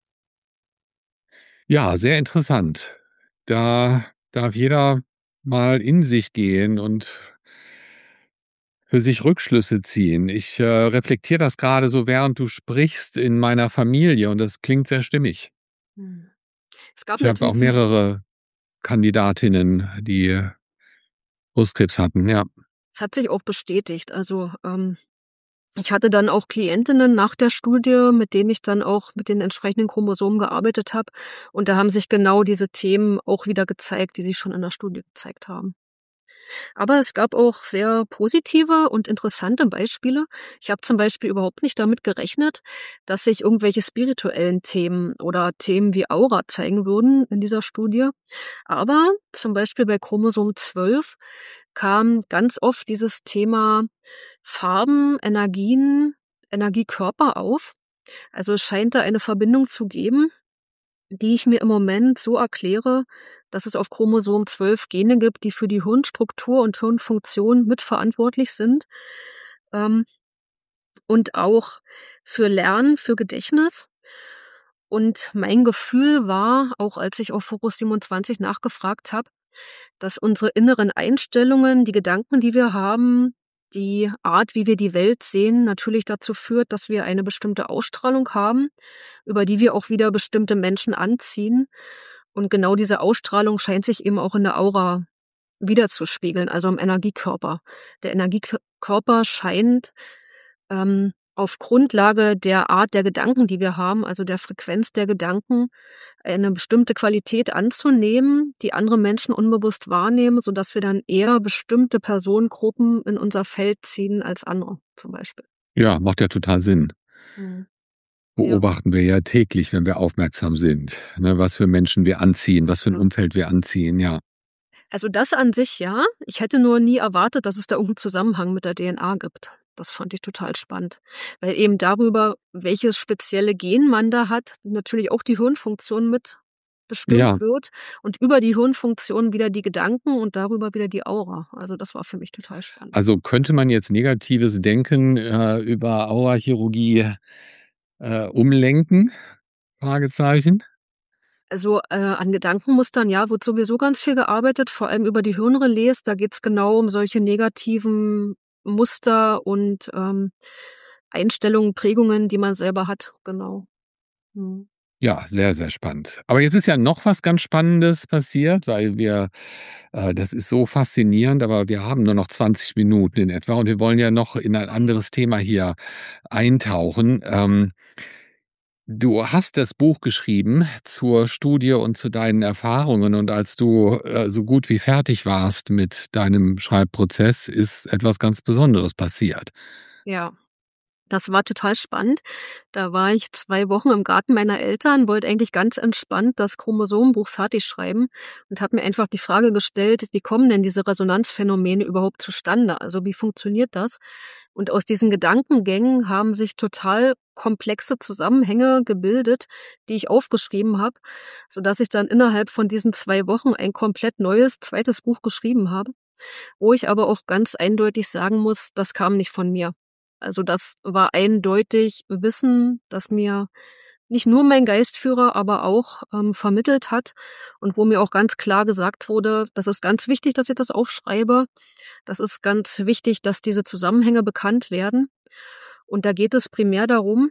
ja, sehr interessant. Da darf jeder mal in sich gehen und für sich Rückschlüsse ziehen. Ich, reflektiere das gerade so, während du sprichst in meiner Familie und das klingt sehr stimmig. Hm. Es gab Ich habe natürlich auch mehrere Kandidatinnen, die Brustkrebs hatten, ja. es hat sich auch bestätigt. Also, ich hatte dann auch Klientinnen nach der Studie, mit denen ich dann auch mit den entsprechenden Chromosomen gearbeitet habe. Und da haben sich genau diese Themen auch wieder gezeigt, die sie schon in der Studie gezeigt haben. Aber es gab auch sehr positive und interessante Beispiele. Ich habe zum Beispiel überhaupt nicht damit gerechnet, dass sich irgendwelche spirituellen Themen oder Themen wie Aura zeigen würden in dieser Studie. Aber zum Beispiel bei Chromosom 12 kam ganz oft dieses Thema Farben, Energien, Energiekörper auf. Also es scheint da eine Verbindung zu geben, die ich mir im Moment so erkläre, dass es auf Chromosom 12 Gene gibt, die für die Hirnstruktur und Hirnfunktion mitverantwortlich sind, ähm, und auch für Lernen, für Gedächtnis. Und mein Gefühl war, auch als ich auf Fokus 27 nachgefragt habe, dass unsere inneren Einstellungen, die Gedanken, die wir haben, die Art, wie wir die Welt sehen, natürlich dazu führt, dass wir eine bestimmte Ausstrahlung haben, über die wir auch wieder bestimmte Menschen anziehen. Und genau diese Ausstrahlung scheint sich eben auch in der Aura widerzuspiegeln, also im Energiekörper. Der Energiekörper scheint auf Grundlage der Art der Gedanken, die wir haben, also der Frequenz der Gedanken, eine bestimmte Qualität anzunehmen, die andere Menschen unbewusst wahrnehmen, sodass wir dann eher bestimmte Personengruppen in unser Feld ziehen als andere zum Beispiel. Ja, macht ja total Sinn. Mhm. Ja, Beobachten wir ja täglich, wenn wir aufmerksam sind, ne, was für Menschen wir anziehen, was für ein ja. Umfeld wir anziehen, ja. Also das an sich ja. Ich hätte nur nie erwartet, dass es da irgendeinen Zusammenhang mit der DNA gibt. Das fand ich total spannend, weil eben darüber, welches spezielle Gen man da hat, natürlich auch die Hirnfunktion mit bestimmt Ja, wird und über die Hirnfunktion wieder die Gedanken und darüber wieder die Aura. Also, das war für mich total spannend. also könnte man jetzt negatives Denken, über Aurachirurgie, umlenken? Fragezeichen. Also, an Gedankenmustern, ja, wird sowieso ganz viel gearbeitet, vor allem über die Hirnrelais. Da geht's genau um solche negativen Muster und, Einstellungen, Prägungen, die man selber hat, genau. Mhm. Ja, sehr, sehr spannend. Aber jetzt ist ja noch was ganz Spannendes passiert, weil wir das ist so faszinierend, aber wir haben nur noch 20 Minuten in etwa und wir wollen ja noch in ein anderes Thema hier eintauchen. Du hast das Buch geschrieben zur Studie und zu deinen Erfahrungen und als du, so gut wie fertig warst mit deinem Schreibprozess, ist etwas ganz Besonderes passiert. Ja. Das war total spannend. Da war ich 2 Wochen im Garten meiner Eltern, wollte eigentlich ganz entspannt das Chromosomenbuch fertig schreiben und habe mir einfach die Frage gestellt: „Wie kommen denn diese Resonanzphänomene überhaupt zustande? Also, wie funktioniert das?“ Und aus diesen Gedankengängen haben sich total komplexe Zusammenhänge gebildet, die ich aufgeschrieben habe, sodass ich dann innerhalb von diesen 2 Wochen ein komplett neues zweites Buch geschrieben habe, wo ich aber auch ganz eindeutig sagen muss, das kam nicht von mir. Also, das war eindeutig Wissen, das mir nicht nur mein Geistführer, aber auch, vermittelt hat und wo mir auch ganz klar gesagt wurde: „Das ist ganz wichtig, dass ich das aufschreibe. Das ist ganz wichtig, dass diese Zusammenhänge bekannt werden.“ Und da geht es primär darum,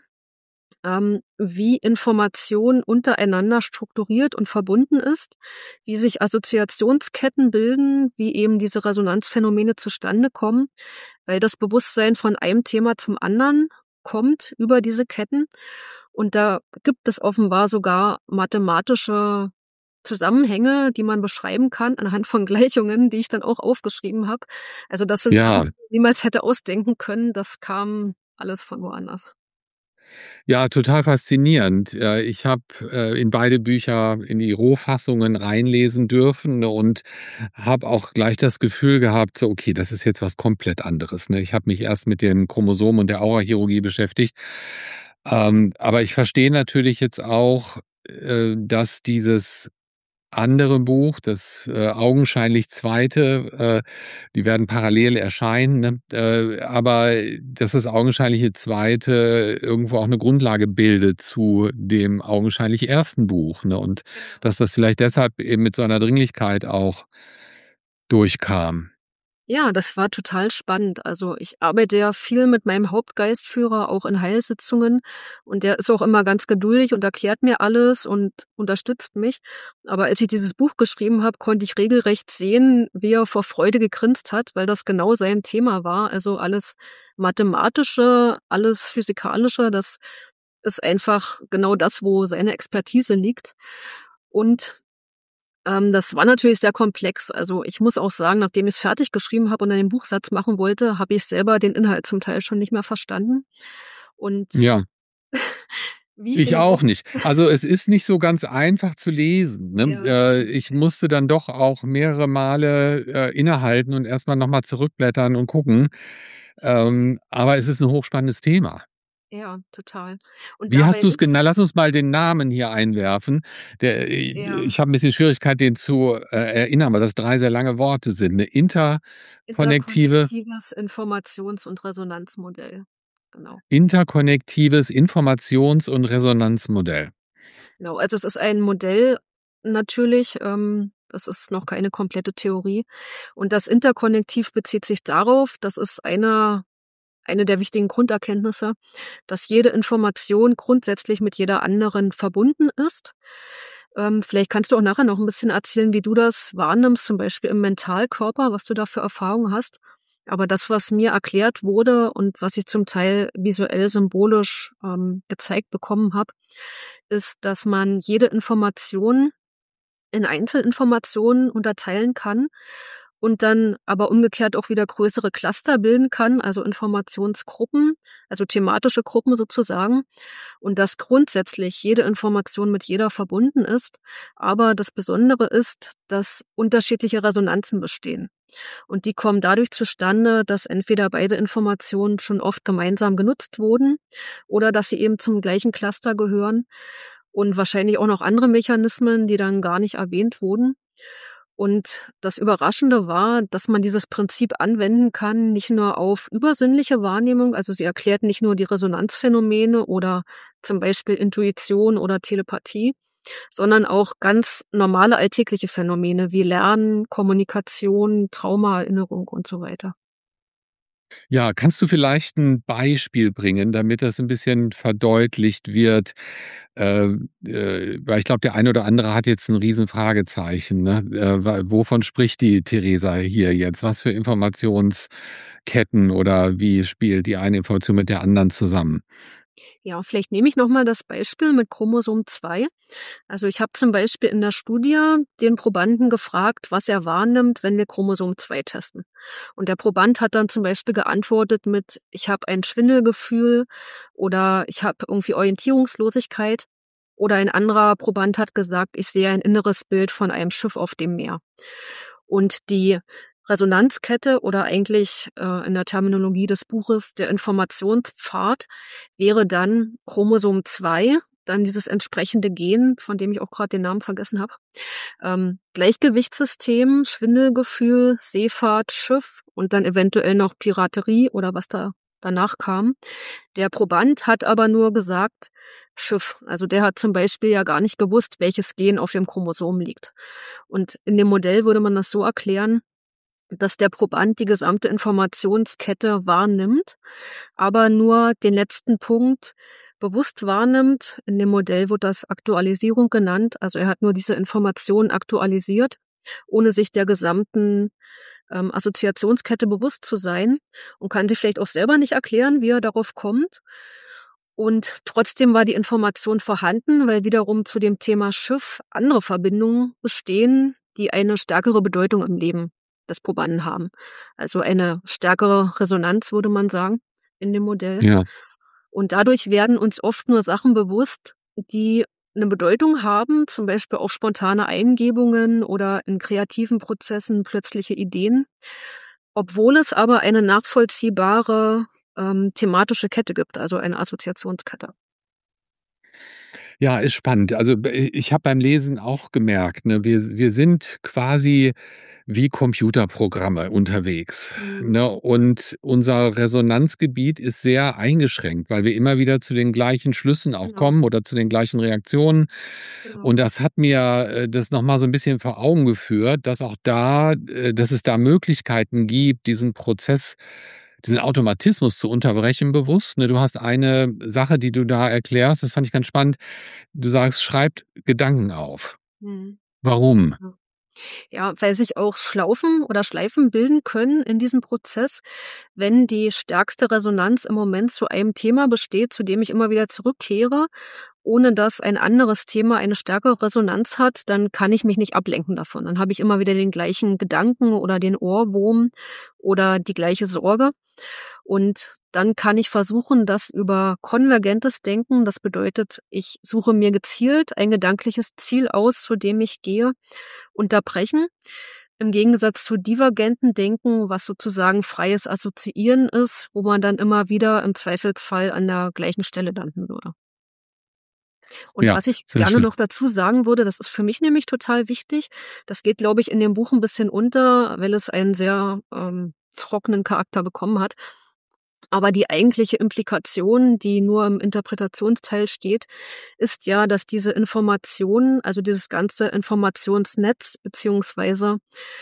wie Information untereinander strukturiert und verbunden ist, wie sich Assoziationsketten bilden, wie eben diese Resonanzphänomene zustande kommen, weil das Bewusstsein von einem Thema zum anderen kommt über diese Ketten. Und da gibt es offenbar sogar mathematische Zusammenhänge, die man beschreiben kann anhand von Gleichungen, die ich dann auch aufgeschrieben habe. Also, das sind Sachen, Ja. die ich mir niemals hätte ausdenken können. Das kam alles von woanders. Ja, total faszinierend. Ich habe, in beide Bücher in die Rohfassungen reinlesen dürfen, ne, und habe auch gleich das Gefühl gehabt, so: „Okay, das ist jetzt was komplett anderes“, ne? Ich habe mich erst mit den Chromosomen und der Aurachirurgie beschäftigt. Aber ich verstehe natürlich jetzt auch, dass dieses andere Buch, das, augenscheinlich zweite, die werden parallel erscheinen, ne? Aber dass das augenscheinliche zweite irgendwo auch 'ne Grundlage bildet zu dem augenscheinlich ersten Buch, ne? Und dass das vielleicht deshalb eben mit so einer Dringlichkeit auch durchkam. Ja, das war total spannend. Also, ich arbeite ja viel mit meinem Hauptgeistführer, auch in Heilsitzungen, und der ist auch immer ganz geduldig und erklärt mir alles und unterstützt mich. Aber als ich dieses Buch geschrieben habe, konnte ich regelrecht sehen, wie er vor Freude gegrinst hat, weil das genau sein Thema war. Also, alles Mathematische, alles Physikalische, das ist einfach genau das, wo seine Expertise liegt. Und das war natürlich sehr komplex. Also, ich muss auch sagen, nachdem ich's fertig geschrieben habe und dann den Buchsatz machen wollte, habe ich selber den Inhalt zum Teil schon nicht mehr verstanden. Und Ja. wie ich den Ich dann auch auf nicht. Also, es ist nicht so ganz einfach zu lesen, ne? ja, das ist nicht Ich einfach. musste dann doch auch mehrere Male, innehalten und erst mal noch mal zurückblättern und gucken. Aber es ist 'n hochspannendes Thema. Ja, total. Und Wie hast dabei du's wird's lass uns mal den Namen hier einwerfen. Der ja, ich habe 'n bisschen Schwierigkeit, den zu, erinnern, weil das 3 sehr lange Worte sind. 'Ne interkonnektive interkonnektives Informations- und Resonanzmodell. Genau. interkonnektives Informations und Resonanzmodell. Genau, also es ist ein Modell natürlich, das ist noch keine komplette Theorie. Und das Interkonnektiv bezieht sich darauf, das ist eine der wichtigen Grunderkenntnisse, dass jede Information grundsätzlich mit jeder anderen verbunden ist. Vielleicht kannst du auch nachher noch ein bisschen erzählen, wie du das wahrnimmst, zum Beispiel im Mentalkörper, was du da für Erfahrungen hast. Aber das, was mir erklärt wurde und was ich zum Teil visuell symbolisch, gezeigt bekommen habe, ist, dass man jede Information in Einzelinformationen unterteilen kann und dann aber umgekehrt auch wieder größere Cluster bilden kann, also Informationsgruppen, also thematische Gruppen sozusagen. Und dass grundsätzlich jede Information mit jeder verbunden ist. Aber das Besondere ist, dass unterschiedliche Resonanzen bestehen. Und die kommen dadurch zustande, dass entweder beide Informationen schon oft gemeinsam genutzt wurden oder dass sie eben zum gleichen Cluster gehören und wahrscheinlich auch noch andere Mechanismen, die dann gar nicht erwähnt wurden. Und das Überraschende war, dass man dieses Prinzip anwenden kann, nicht nur auf übersinnliche Wahrnehmung, also sie erklärt nicht nur die Resonanzphänomene oder zum Beispiel Intuition oder Telepathie, sondern auch ganz normale alltägliche Phänomene wie Lernen, Kommunikation, Traumaerinnerung und so weiter. Ja, kannst du vielleicht ein Beispiel bringen, damit das ein bisschen verdeutlicht wird? Weil ich glaube, der eine oder andere hat jetzt ein Riesenfragezeichen, ne? Wa Wovon spricht die Theresa hier jetzt? Was für Informationsketten oder wie spielt die eine Information mit der anderen zusammen? Ja, vielleicht nehme ich noch mal das Beispiel mit Chromosom 2. Also ich habe zum Beispiel in der Studie den Probanden gefragt, was er wahrnimmt, wenn wir Chromosom 2 testen. Und der Proband hat dann zum Beispiel geantwortet mit, ich habe ein Schwindelgefühl oder ich habe irgendwie Orientierungslosigkeit. Oder ein anderer Proband hat gesagt, ich sehe ein inneres Bild von einem Schiff auf dem Meer. Und die Resonanzkette oder eigentlich in der Terminologie des Buches der Informationspfad wäre dann Chromosom 2, dann dieses entsprechende Gen, von dem ich auch gerade den Namen vergessen habe. Gleichgewichtssystem, Schwindelgefühl, Seefahrt, Schiff und dann eventuell noch Piraterie oder was da danach kam. Der Proband hat aber nur gesagt Schiff. Also der hat zum Beispiel ja gar nicht gewusst, welches Gen auf dem Chromosom liegt. Und in dem Modell würde man das so erklären, dass der Proband die gesamte Informationskette wahrnimmt, aber nur den letzten Punkt bewusst wahrnimmt. In dem Modell wird das Aktualisierung genannt. Also er hat nur diese Information aktualisiert, ohne sich der gesamten Assoziationskette bewusst zu sein und kann sich vielleicht auch selber nicht erklären, wie er darauf kommt. Und trotzdem war die Information vorhanden, weil wiederum zu dem Thema Schiff andere Verbindungen bestehen, die eine stärkere Bedeutung im Leben des Probanden haben. Also eine stärkere Resonanz, würde man sagen, in dem Modell. Ja. Und dadurch werden uns oft nur Sachen bewusst, die eine Bedeutung haben, zum Beispiel auch spontane Eingebungen oder in kreativen Prozessen plötzliche Ideen, obwohl es aber eine nachvollziehbare thematische Kette gibt, also eine Assoziationskette. Ja, ist spannend. Also, ich habe beim Lesen auch gemerkt, ne, wir sind quasi wie Computerprogramme unterwegs, Mhm. ne? Und unser Resonanzgebiet ist sehr eingeschränkt, weil wir immer wieder zu den gleichen Schlüssen auch Genau, kommen oder zu den gleichen Reaktionen. genau. Und das hat mir, das noch mal so ein bisschen vor Augen geführt, dass auch da dass es da Möglichkeiten gibt, diesen Prozess, diesen Automatismus zu unterbrechen bewusst, ne? Du hast eine Sache, die du da erklärst, das fand ich ganz spannend. Du sagst: „Schreibt Gedanken auf." Mhm. Warum? Ja. Ja, weil sich auch Schlaufen oder Schleifen bilden können in diesem Prozess, wenn die stärkste Resonanz im Moment zu einem Thema besteht, zu dem ich immer wieder zurückkehre, ohne dass ein anderes Thema eine stärkere Resonanz hat, dann kann ich mich nicht ablenken davon. Dann habe ich immer wieder den gleichen Gedanken oder den Ohrwurm oder die gleiche Sorge. Und dann kann ich versuchen, das über konvergentes Denken, das bedeutet, ich suche mir gezielt ein gedankliches Ziel aus, zu dem ich gehe, unterbrechen. Im Gegensatz zu divergenten Denken, was sozusagen freies Assoziieren ist, wo man dann immer wieder im Zweifelsfall an der gleichen Stelle landen würde. Und Ja, was ich sehr gerne schön. noch dazu sagen würde, das ist für mich nämlich total wichtig. Das geht, glaube ich, in dem Buch ein bisschen unter, weil es einen sehr trockenen Charakter bekommen hat. Aber die eigentliche Implikation, die nur im Interpretationsteil steht, ist ja, dass diese Informationen, also dieses ganze Informationsnetz beziehungsweise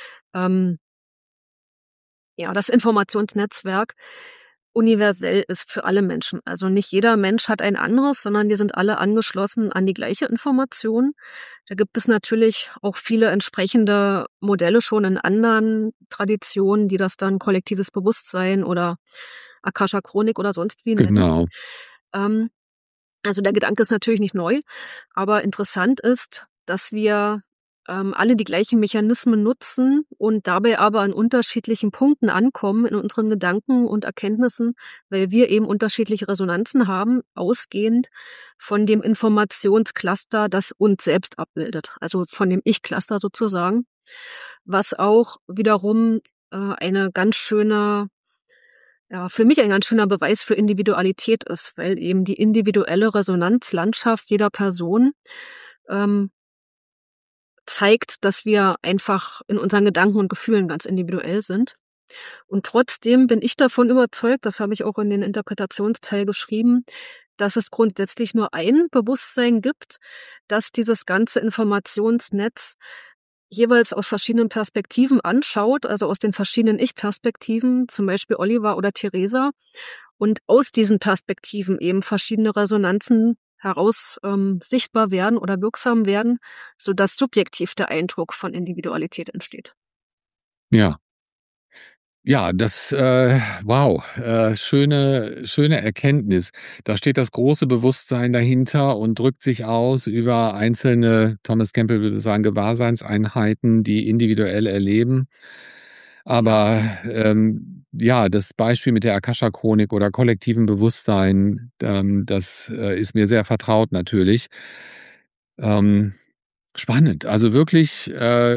das Informationsnetzwerk universell ist für alle Menschen. Also nicht jeder Mensch hat ein anderes, sondern die sind alle angeschlossen an die gleiche Information. Da gibt es natürlich auch viele entsprechende Modelle schon in anderen Traditionen, die das dann kollektives Bewusstsein oder Akasha-Chronik oder sonst wie nennen. Genau. Ähm, also der Gedanke ist natürlich nicht neu, aber interessant ist, dass wir alle die gleichen Mechanismen nutzen und dabei aber an unterschiedlichen Punkten ankommen in unseren Gedanken und Erkenntnissen, weil wir eben unterschiedliche Resonanzen haben, ausgehend von dem Informationscluster, das uns selbst abbildet, also von dem Ich-Cluster sozusagen, was auch wiederum eine ganz schöne für mich ein ganz schöner Beweis für Individualität ist, weil eben die individuelle Resonanzlandschaft jeder Person ähm, zeigt, dass wir einfach in unseren Gedanken und Gefühlen ganz individuell sind. Und trotzdem bin ich davon überzeugt, das habe ich auch in den Interpretationsteil geschrieben, dass es grundsätzlich nur ein Bewusstsein gibt, das dieses ganze Informationsnetz jeweils aus verschiedenen Perspektiven anschaut, also aus den verschiedenen Ich-Perspektiven, zum Beispiel Oliver oder Theresa, und aus diesen Perspektiven eben verschiedene Resonanzen heraus sichtbar werden oder wirksam werden, sodass subjektiv der Eindruck von Individualität entsteht. Ja. Ja, wow, schöne Erkenntnis. Da steht das große Bewusstsein dahinter und drückt sich aus über einzelne, Thomas Campbell würde sagen, Gewahrseinseinheiten, die individuell erleben. Ja. Aber, ja, das Beispiel mit der Akasha-Chronik oder kollektivem Bewusstsein, das, ist mir sehr vertraut natürlich. Ähm Spannend. Also wirklich,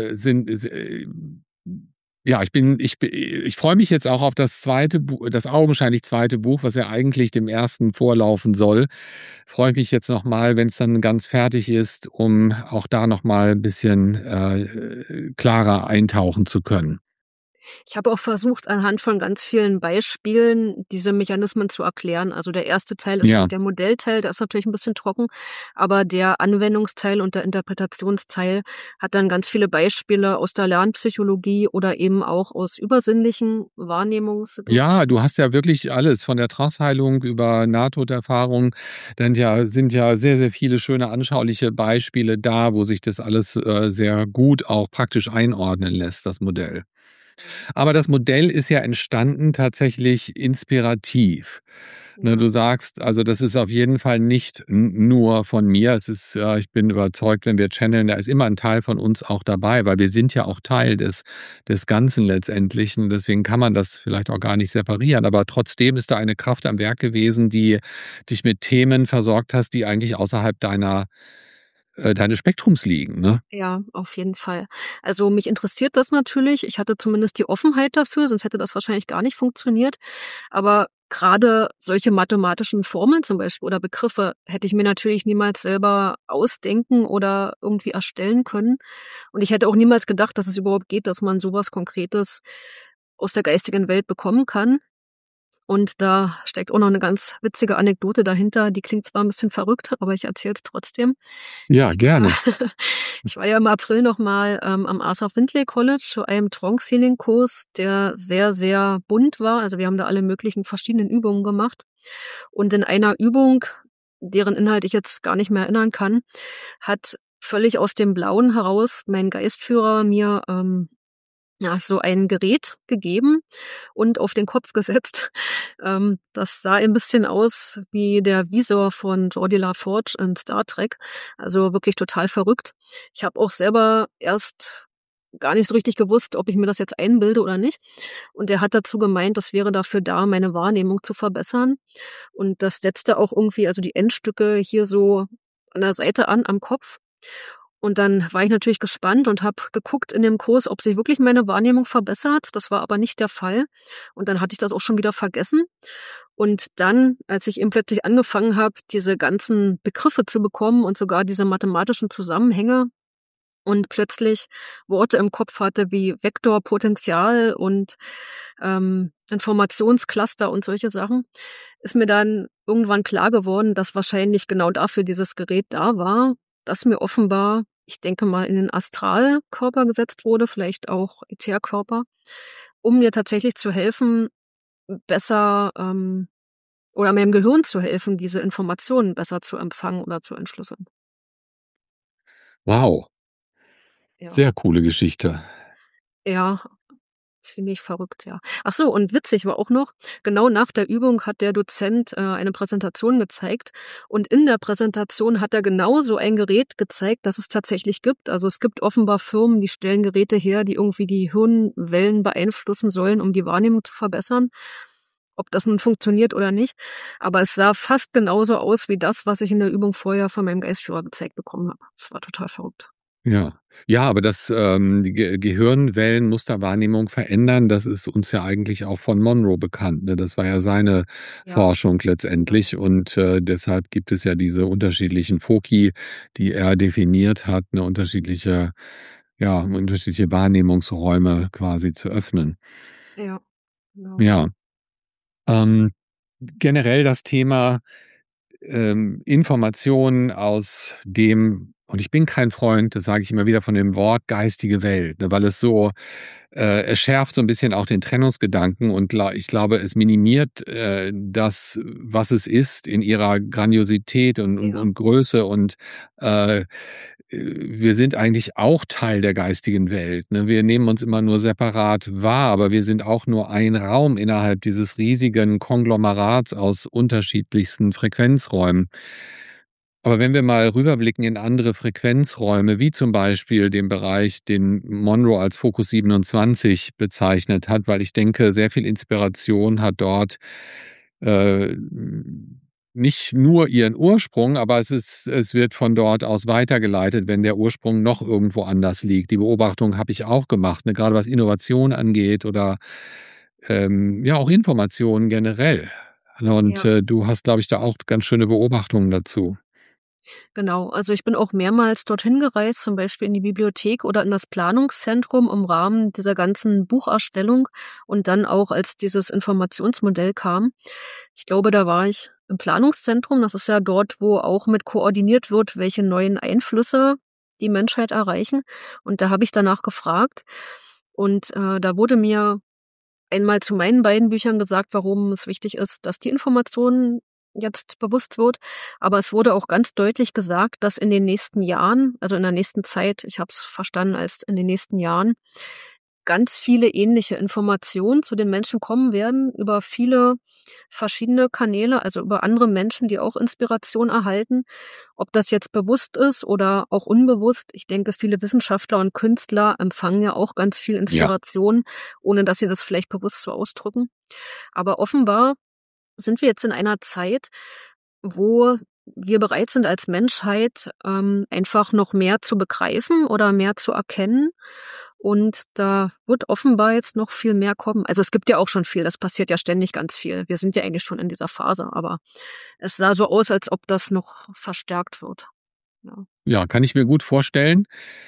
ja, ich freue mich jetzt auch auf das augenscheinlich zweite Buch, was ja eigentlich dem ersten vorlaufen soll. Freue mich jetzt noch mal, wenn's dann ganz fertig ist, um auch da noch mal 'n bisschen, klarer eintauchen zu können. Ich habe auch versucht, anhand von ganz vielen Beispielen diese Mechanismen zu erklären. Also der erste Teil ist Ja. der Modellteil, der ist natürlich ein bisschen trocken, aber der Anwendungsteil und der Interpretationsteil hat dann ganz viele Beispiele aus der Lernpsychologie oder eben auch aus übersinnlichen Ja, Wahrnehmungssituationen. du hast ja wirklich alles, von der Trassheilung über Nahtoderfahrung. Sind ja sehr, sehr viele schöne anschauliche Beispiele da, wo sich das alles, sehr gut auch praktisch einordnen lässt, das Modell. Mhm. Aber das Modell ist ja entstanden tatsächlich inspirativ. Ne, Ja. du sagst, also, das ist auf jeden Fall nicht n nur von mir. Ich bin überzeugt, wenn wir channeln, da ist immer ein Teil von uns auch dabei, weil wir sind ja auch Teil des Ganzen letztendlich. Und deswegen kann man das vielleicht auch gar nicht separieren. Aber trotzdem ist da eine Kraft am Werk gewesen, die dich mit Themen versorgt hast, die eigentlich außerhalb deines Spektrums liegen, ne? Ja, auf jeden Fall. Also, mich interessiert das natürlich. Ich hatte zumindest die Offenheit dafür, sonst hätte das wahrscheinlich gar nicht funktioniert. Aber gerade solche mathematischen Formeln zum Beispiel oder Begriffe hätte ich mir natürlich niemals selber ausdenken oder irgendwie erstellen können. Und ich hätte auch niemals gedacht, dass es überhaupt geht, dass man sowas Konkretes aus der geistigen Welt bekommen kann. Und da steckt auch noch eine ganz witzige Anekdote dahinter. Die klingt zwar ein bisschen verrückt, aber ich erzähle es trotzdem. Ja, Ich war gerne. ich war ja im April noch mal, am Arthur Findlay College zu einem Trance Healing Kurs, der sehr, sehr bunt war. Also, wir haben da alle möglichen verschiedenen Übungen gemacht. Und in einer Übung, deren Inhalt ich jetzt gar nicht mehr erinnern kann, hat völlig aus dem Blauen heraus mein Geistführer mir, so ein Gerät gegeben und auf den Kopf gesetzt. Das sah ein bisschen aus wie der Visor von Geordi LaForge in Star Trek, also wirklich total verrückt. Ich habe auch selber erst gar nicht so richtig gewusst, ob ich mir das jetzt einbilde oder nicht. Und er hat dazu gemeint, das wäre dafür da, meine Wahrnehmung zu verbessern. Und das setzte auch irgendwie also die Endstücke hier so an der Seite an, am Kopf. Und dann war ich natürlich gespannt und habe geguckt in dem Kurs, ob sich wirklich meine Wahrnehmung verbessert. Das war aber nicht der Fall. Und dann hatte ich das auch schon wieder vergessen. Und dann, als ich eben plötzlich angefangen habe, diese ganzen Begriffe zu bekommen und sogar diese mathematischen Zusammenhänge und plötzlich Worte im Kopf hatte wie Vektor, Potential und Informationscluster und solche Sachen, ist mir dann irgendwann klar geworden, dass wahrscheinlich genau dafür dieses Gerät da war, das mir offenbar, ich denke mal, in den Astralkörper gesetzt wurde, vielleicht auch Ätherkörper, um mir tatsächlich zu helfen, besser, oder meinem Gehirn zu helfen, diese Informationen besser zu empfangen oder zu entschlüsseln. Wow, Ja. sehr coole Geschichte. Ja, ziemlich verrückt, ja. Ach so, und witzig war auch noch, genau nach der Übung hat der Dozent, eine Präsentation gezeigt und in der Präsentation hat er genauso ein Gerät gezeigt, das es tatsächlich gibt. Also, es gibt offenbar Firmen, die stellen Geräte her, die irgendwie die Hirnwellen beeinflussen sollen, um die Wahrnehmung zu verbessern. Ob das nun funktioniert oder nicht. Aber es sah fast genauso aus wie das, was ich in der Übung vorher von meinem Geistführer gezeigt bekommen habe. Das war total verrückt. Ja. Ja, aber das, die Gehirnwellenmusterwahrnehmung verändern, das ist uns ja eigentlich auch von Monroe bekannt, ne? Das war ja seine Ja, Forschung genau. letztendlich und, deshalb gibt es ja diese unterschiedlichen Foci, die er definiert hat, ne, unterschiedliche Wahrnehmungsräume quasi zu öffnen. Ja, genau. Ja, ähm, generell das Thema Informationen aus dem und ich bin kein Freund, das sage ich immer wieder, von dem Wort geistige Welt, ne, weil es so es schärft so ein bisschen auch den Trennungsgedanken und ich glaube, es minimiert, das, was es ist, in ihrer Grandiosität Ja, und Größe und, wir sind eigentlich auch Teil der geistigen Welt, ne? Wir nehmen uns immer nur separat wahr, aber wir sind auch nur ein Raum innerhalb dieses riesigen Konglomerats aus unterschiedlichsten Frequenzräumen. Aber wenn wir mal rüberblicken in andere Frequenzräume, wie zum Beispiel den Bereich, den Monroe als Fokus 27 bezeichnet hat, weil ich denke, sehr viel Inspiration hat dort, äh, nicht nur ihren Ursprung, aber es wird von dort aus weitergeleitet, wenn der Ursprung noch irgendwo anders liegt. Die Beobachtung habe ich auch gemacht, ne, grade was Innovation angeht oder, ja, auch Informationen generell. Und, ja. du hast, glaube ich, da auch ganz schöne Beobachtungen dazu. Genau, also ich bin auch mehrmals dorthin gereist, zum Beispiel in die Bibliothek oder in das Planungszentrum im Rahmen dieser ganzen Bucherstellung und dann auch, als dieses Informationsmodell kam. Ich glaube, da war ich im Planungszentrum. Das ist ja dort, wo auch mit koordiniert wird, welche neuen Einflüsse die Menschheit erreichen. Und da habe ich danach gefragt und da wurde mir einmal zu meinen beiden Büchern gesagt, warum es wichtig ist, dass die Information jetzt bewusst wird. Aber es wurde auch ganz deutlich gesagt, dass in den nächsten Jahren, also in der nächsten Zeit, ich habe es verstanden als in den nächsten Jahren, ganz viele ähnliche Informationen zu den Menschen kommen werden über viele verschiedene Kanäle, also über andere Menschen, die auch Inspiration erhalten. Ob das jetzt bewusst ist oder auch unbewusst. Ich denke, viele Wissenschaftler und Künstler empfangen ja auch ganz viel Ja. Inspiration, ohne dass sie das vielleicht bewusst so ausdrücken. Aber offenbar sind wir jetzt in einer Zeit, wo wir bereit sind als Menschheit, einfach noch mehr zu begreifen oder mehr zu erkennen. Und da wird offenbar jetzt noch viel mehr kommen. Also, es gibt ja auch schon viel, das passiert ja ständig ganz viel. Wir sind ja eigentlich schon in dieser Phase, aber es sah so aus, als ob das noch verstärkt wird. Ja. Ja, kann ich mir gut vorstellen.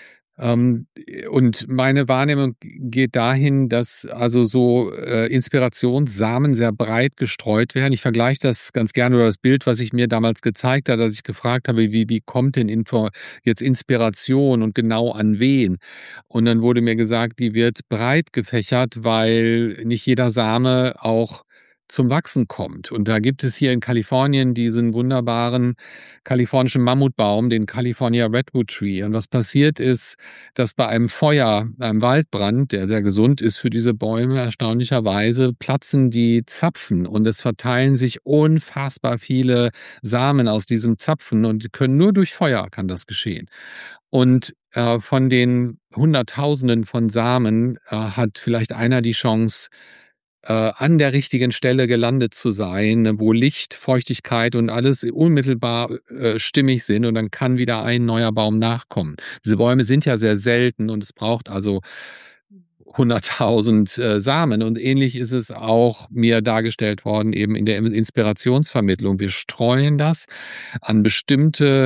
Und meine Wahrnehmung geht dahin, dass also so, Inspirationssamen sehr breit gestreut werden. Ich vergleiche das ganz gerne oder das Bild, was ich mir damals gezeigt hat, als ich gefragt habe: „Wie kommt denn jetzt Inspiration und genau an wen?“ Und dann wurde mir gesagt, die wird breit gefächert, weil nicht jeder Same auch zum Wachsen kommt. Und da gibt es hier in Kalifornien diesen wunderbaren kalifornischen Mammutbaum, den California Redwood Tree. Und was passiert ist, dass bei einem Feuer, einem Waldbrand, der sehr gesund ist für diese Bäume, erstaunlicherweise platzen die Zapfen und es verteilen sich unfassbar viele Samen aus diesem Zapfen und die können nur durch Feuer kann das geschehen. Und, von den Hunderttausenden von Samen, hat vielleicht einer die Chance, an der richtigen Stelle gelandet zu sein, ne, wo Licht, Feuchtigkeit und alles unmittelbar, stimmig sind und dann kann wieder ein neuer Baum nachkommen. Diese Bäume sind ja sehr selten und es braucht also 100.000, Samen und ähnlich ist es auch mir dargestellt worden eben in der Inspirationsvermittlung. Wir streuen das an bestimmte,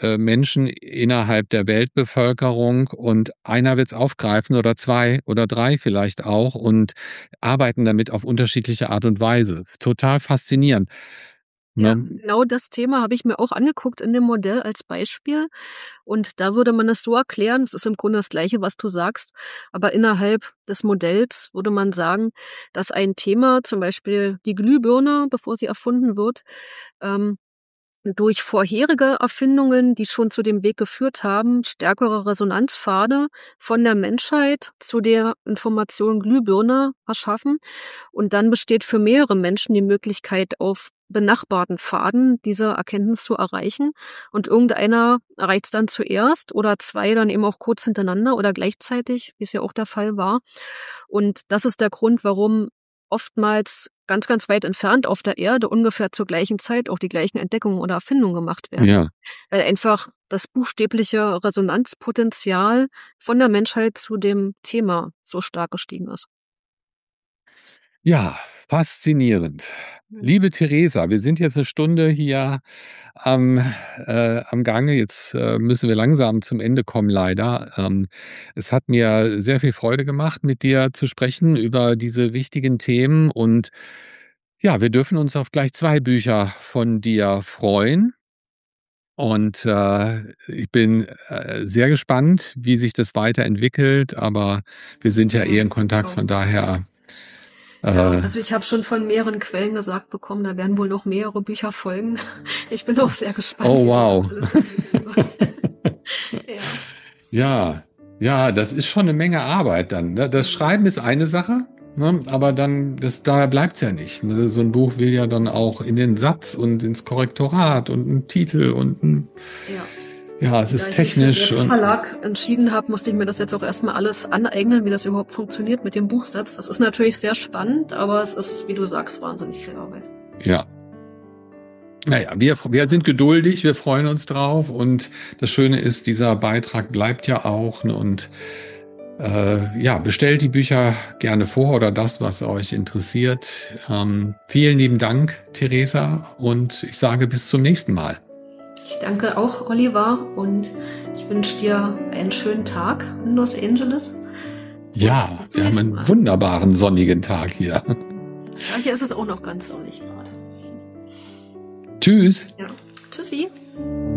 Menschen innerhalb der Weltbevölkerung und einer wird es aufgreifen oder 2 oder 3 vielleicht auch und arbeiten damit auf unterschiedliche Art und Weise. Total faszinierend, Ja, ne? genau das Thema habe ich mir auch angeguckt in dem Modell als Beispiel. Und da würde man es so erklären, es ist im Grunde das Gleiche, was du sagst, aber innerhalb des Modells würde man sagen, dass ein Thema, zum Beispiel die Glühbirne, bevor sie erfunden wird, ähm, durch vorherige Erfindungen, die schon zu dem Weg geführt haben, stärkere Resonanzpfade von der Menschheit zu der Information Glühbirne erschaffen. Und dann besteht für mehrere Menschen die Möglichkeit, auf benachbarten Pfaden diese Erkenntnis zu erreichen. Und irgendeiner erreicht es dann zuerst oder 2 dann eben auch kurz hintereinander oder gleichzeitig, wie es ja auch der Fall war. Und das ist der Grund, warum oftmals ganz, ganz weit entfernt auf der Erde ungefähr zur gleichen Zeit auch die gleichen Entdeckungen oder Erfindungen gemacht werden. Ja. Weil einfach das buchstäbliche Resonanzpotenzial von der Menschheit zu dem Thema so stark gestiegen ist. Ja, faszinierend. Mhm. Liebe Theresa, wir sind jetzt 'ne Stunde hier am am Gange. Jetzt, müssen wir langsam zum Ende kommen leider. Es hat mir sehr viel Freude gemacht, mit dir zu sprechen über diese wichtigen Themen und ja, wir dürfen uns auf gleich 2 Bücher von dir freuen und, ich bin, sehr gespannt, wie sich das weiterentwickelt, aber wir sind ja eh in Ich Kontakt, auch. von daher, Ja, äh also ich habe schon von mehreren Quellen gesagt bekommen, da werden wohl noch mehrere Bücher folgen. Ich bin auch sehr gespannt, Oh, wie sich das wow. alles entwickeln wird. Ja. Ja, ja, das ist schon 'ne Menge Arbeit dann, ne? Das Mhm. Schreiben ist eine Sache, ne, aber dann dabei bleibt's ja nicht, ne? So 'n Buch will ja dann auch in den Satz und ins Korrektorat und 'n Titel und 'n Ja. ja, es Und da ist ich mich für den technisch und Selbstverlag entschieden habe, musste ich mir das jetzt auch erst mal alles aneignen, wie das überhaupt funktioniert mit dem Buchsatz. Das ist natürlich sehr spannend, aber es ist, wie du sagst, wahnsinnig viel Arbeit. ja. Na ja, wir sind geduldig, wir freuen uns drauf und das Schöne ist, dieser Beitrag bleibt ja auch, ne, und, ja, bestellt die Bücher gerne vor oder das, was euch interessiert. Vielen lieben Dank, Theresa, und ich sage bis zum nächsten Mal. Ich danke auch, Oliver, und ich wünsche dir einen schönen Tag in Los Angeles. Und Ja, bis zum wir haben nächsten einen Mal. wunderbaren sonnigen Tag hier. Ja, hier ist es auch noch ganz sonnig gerade. Tschüss. Ja. Tschüssi.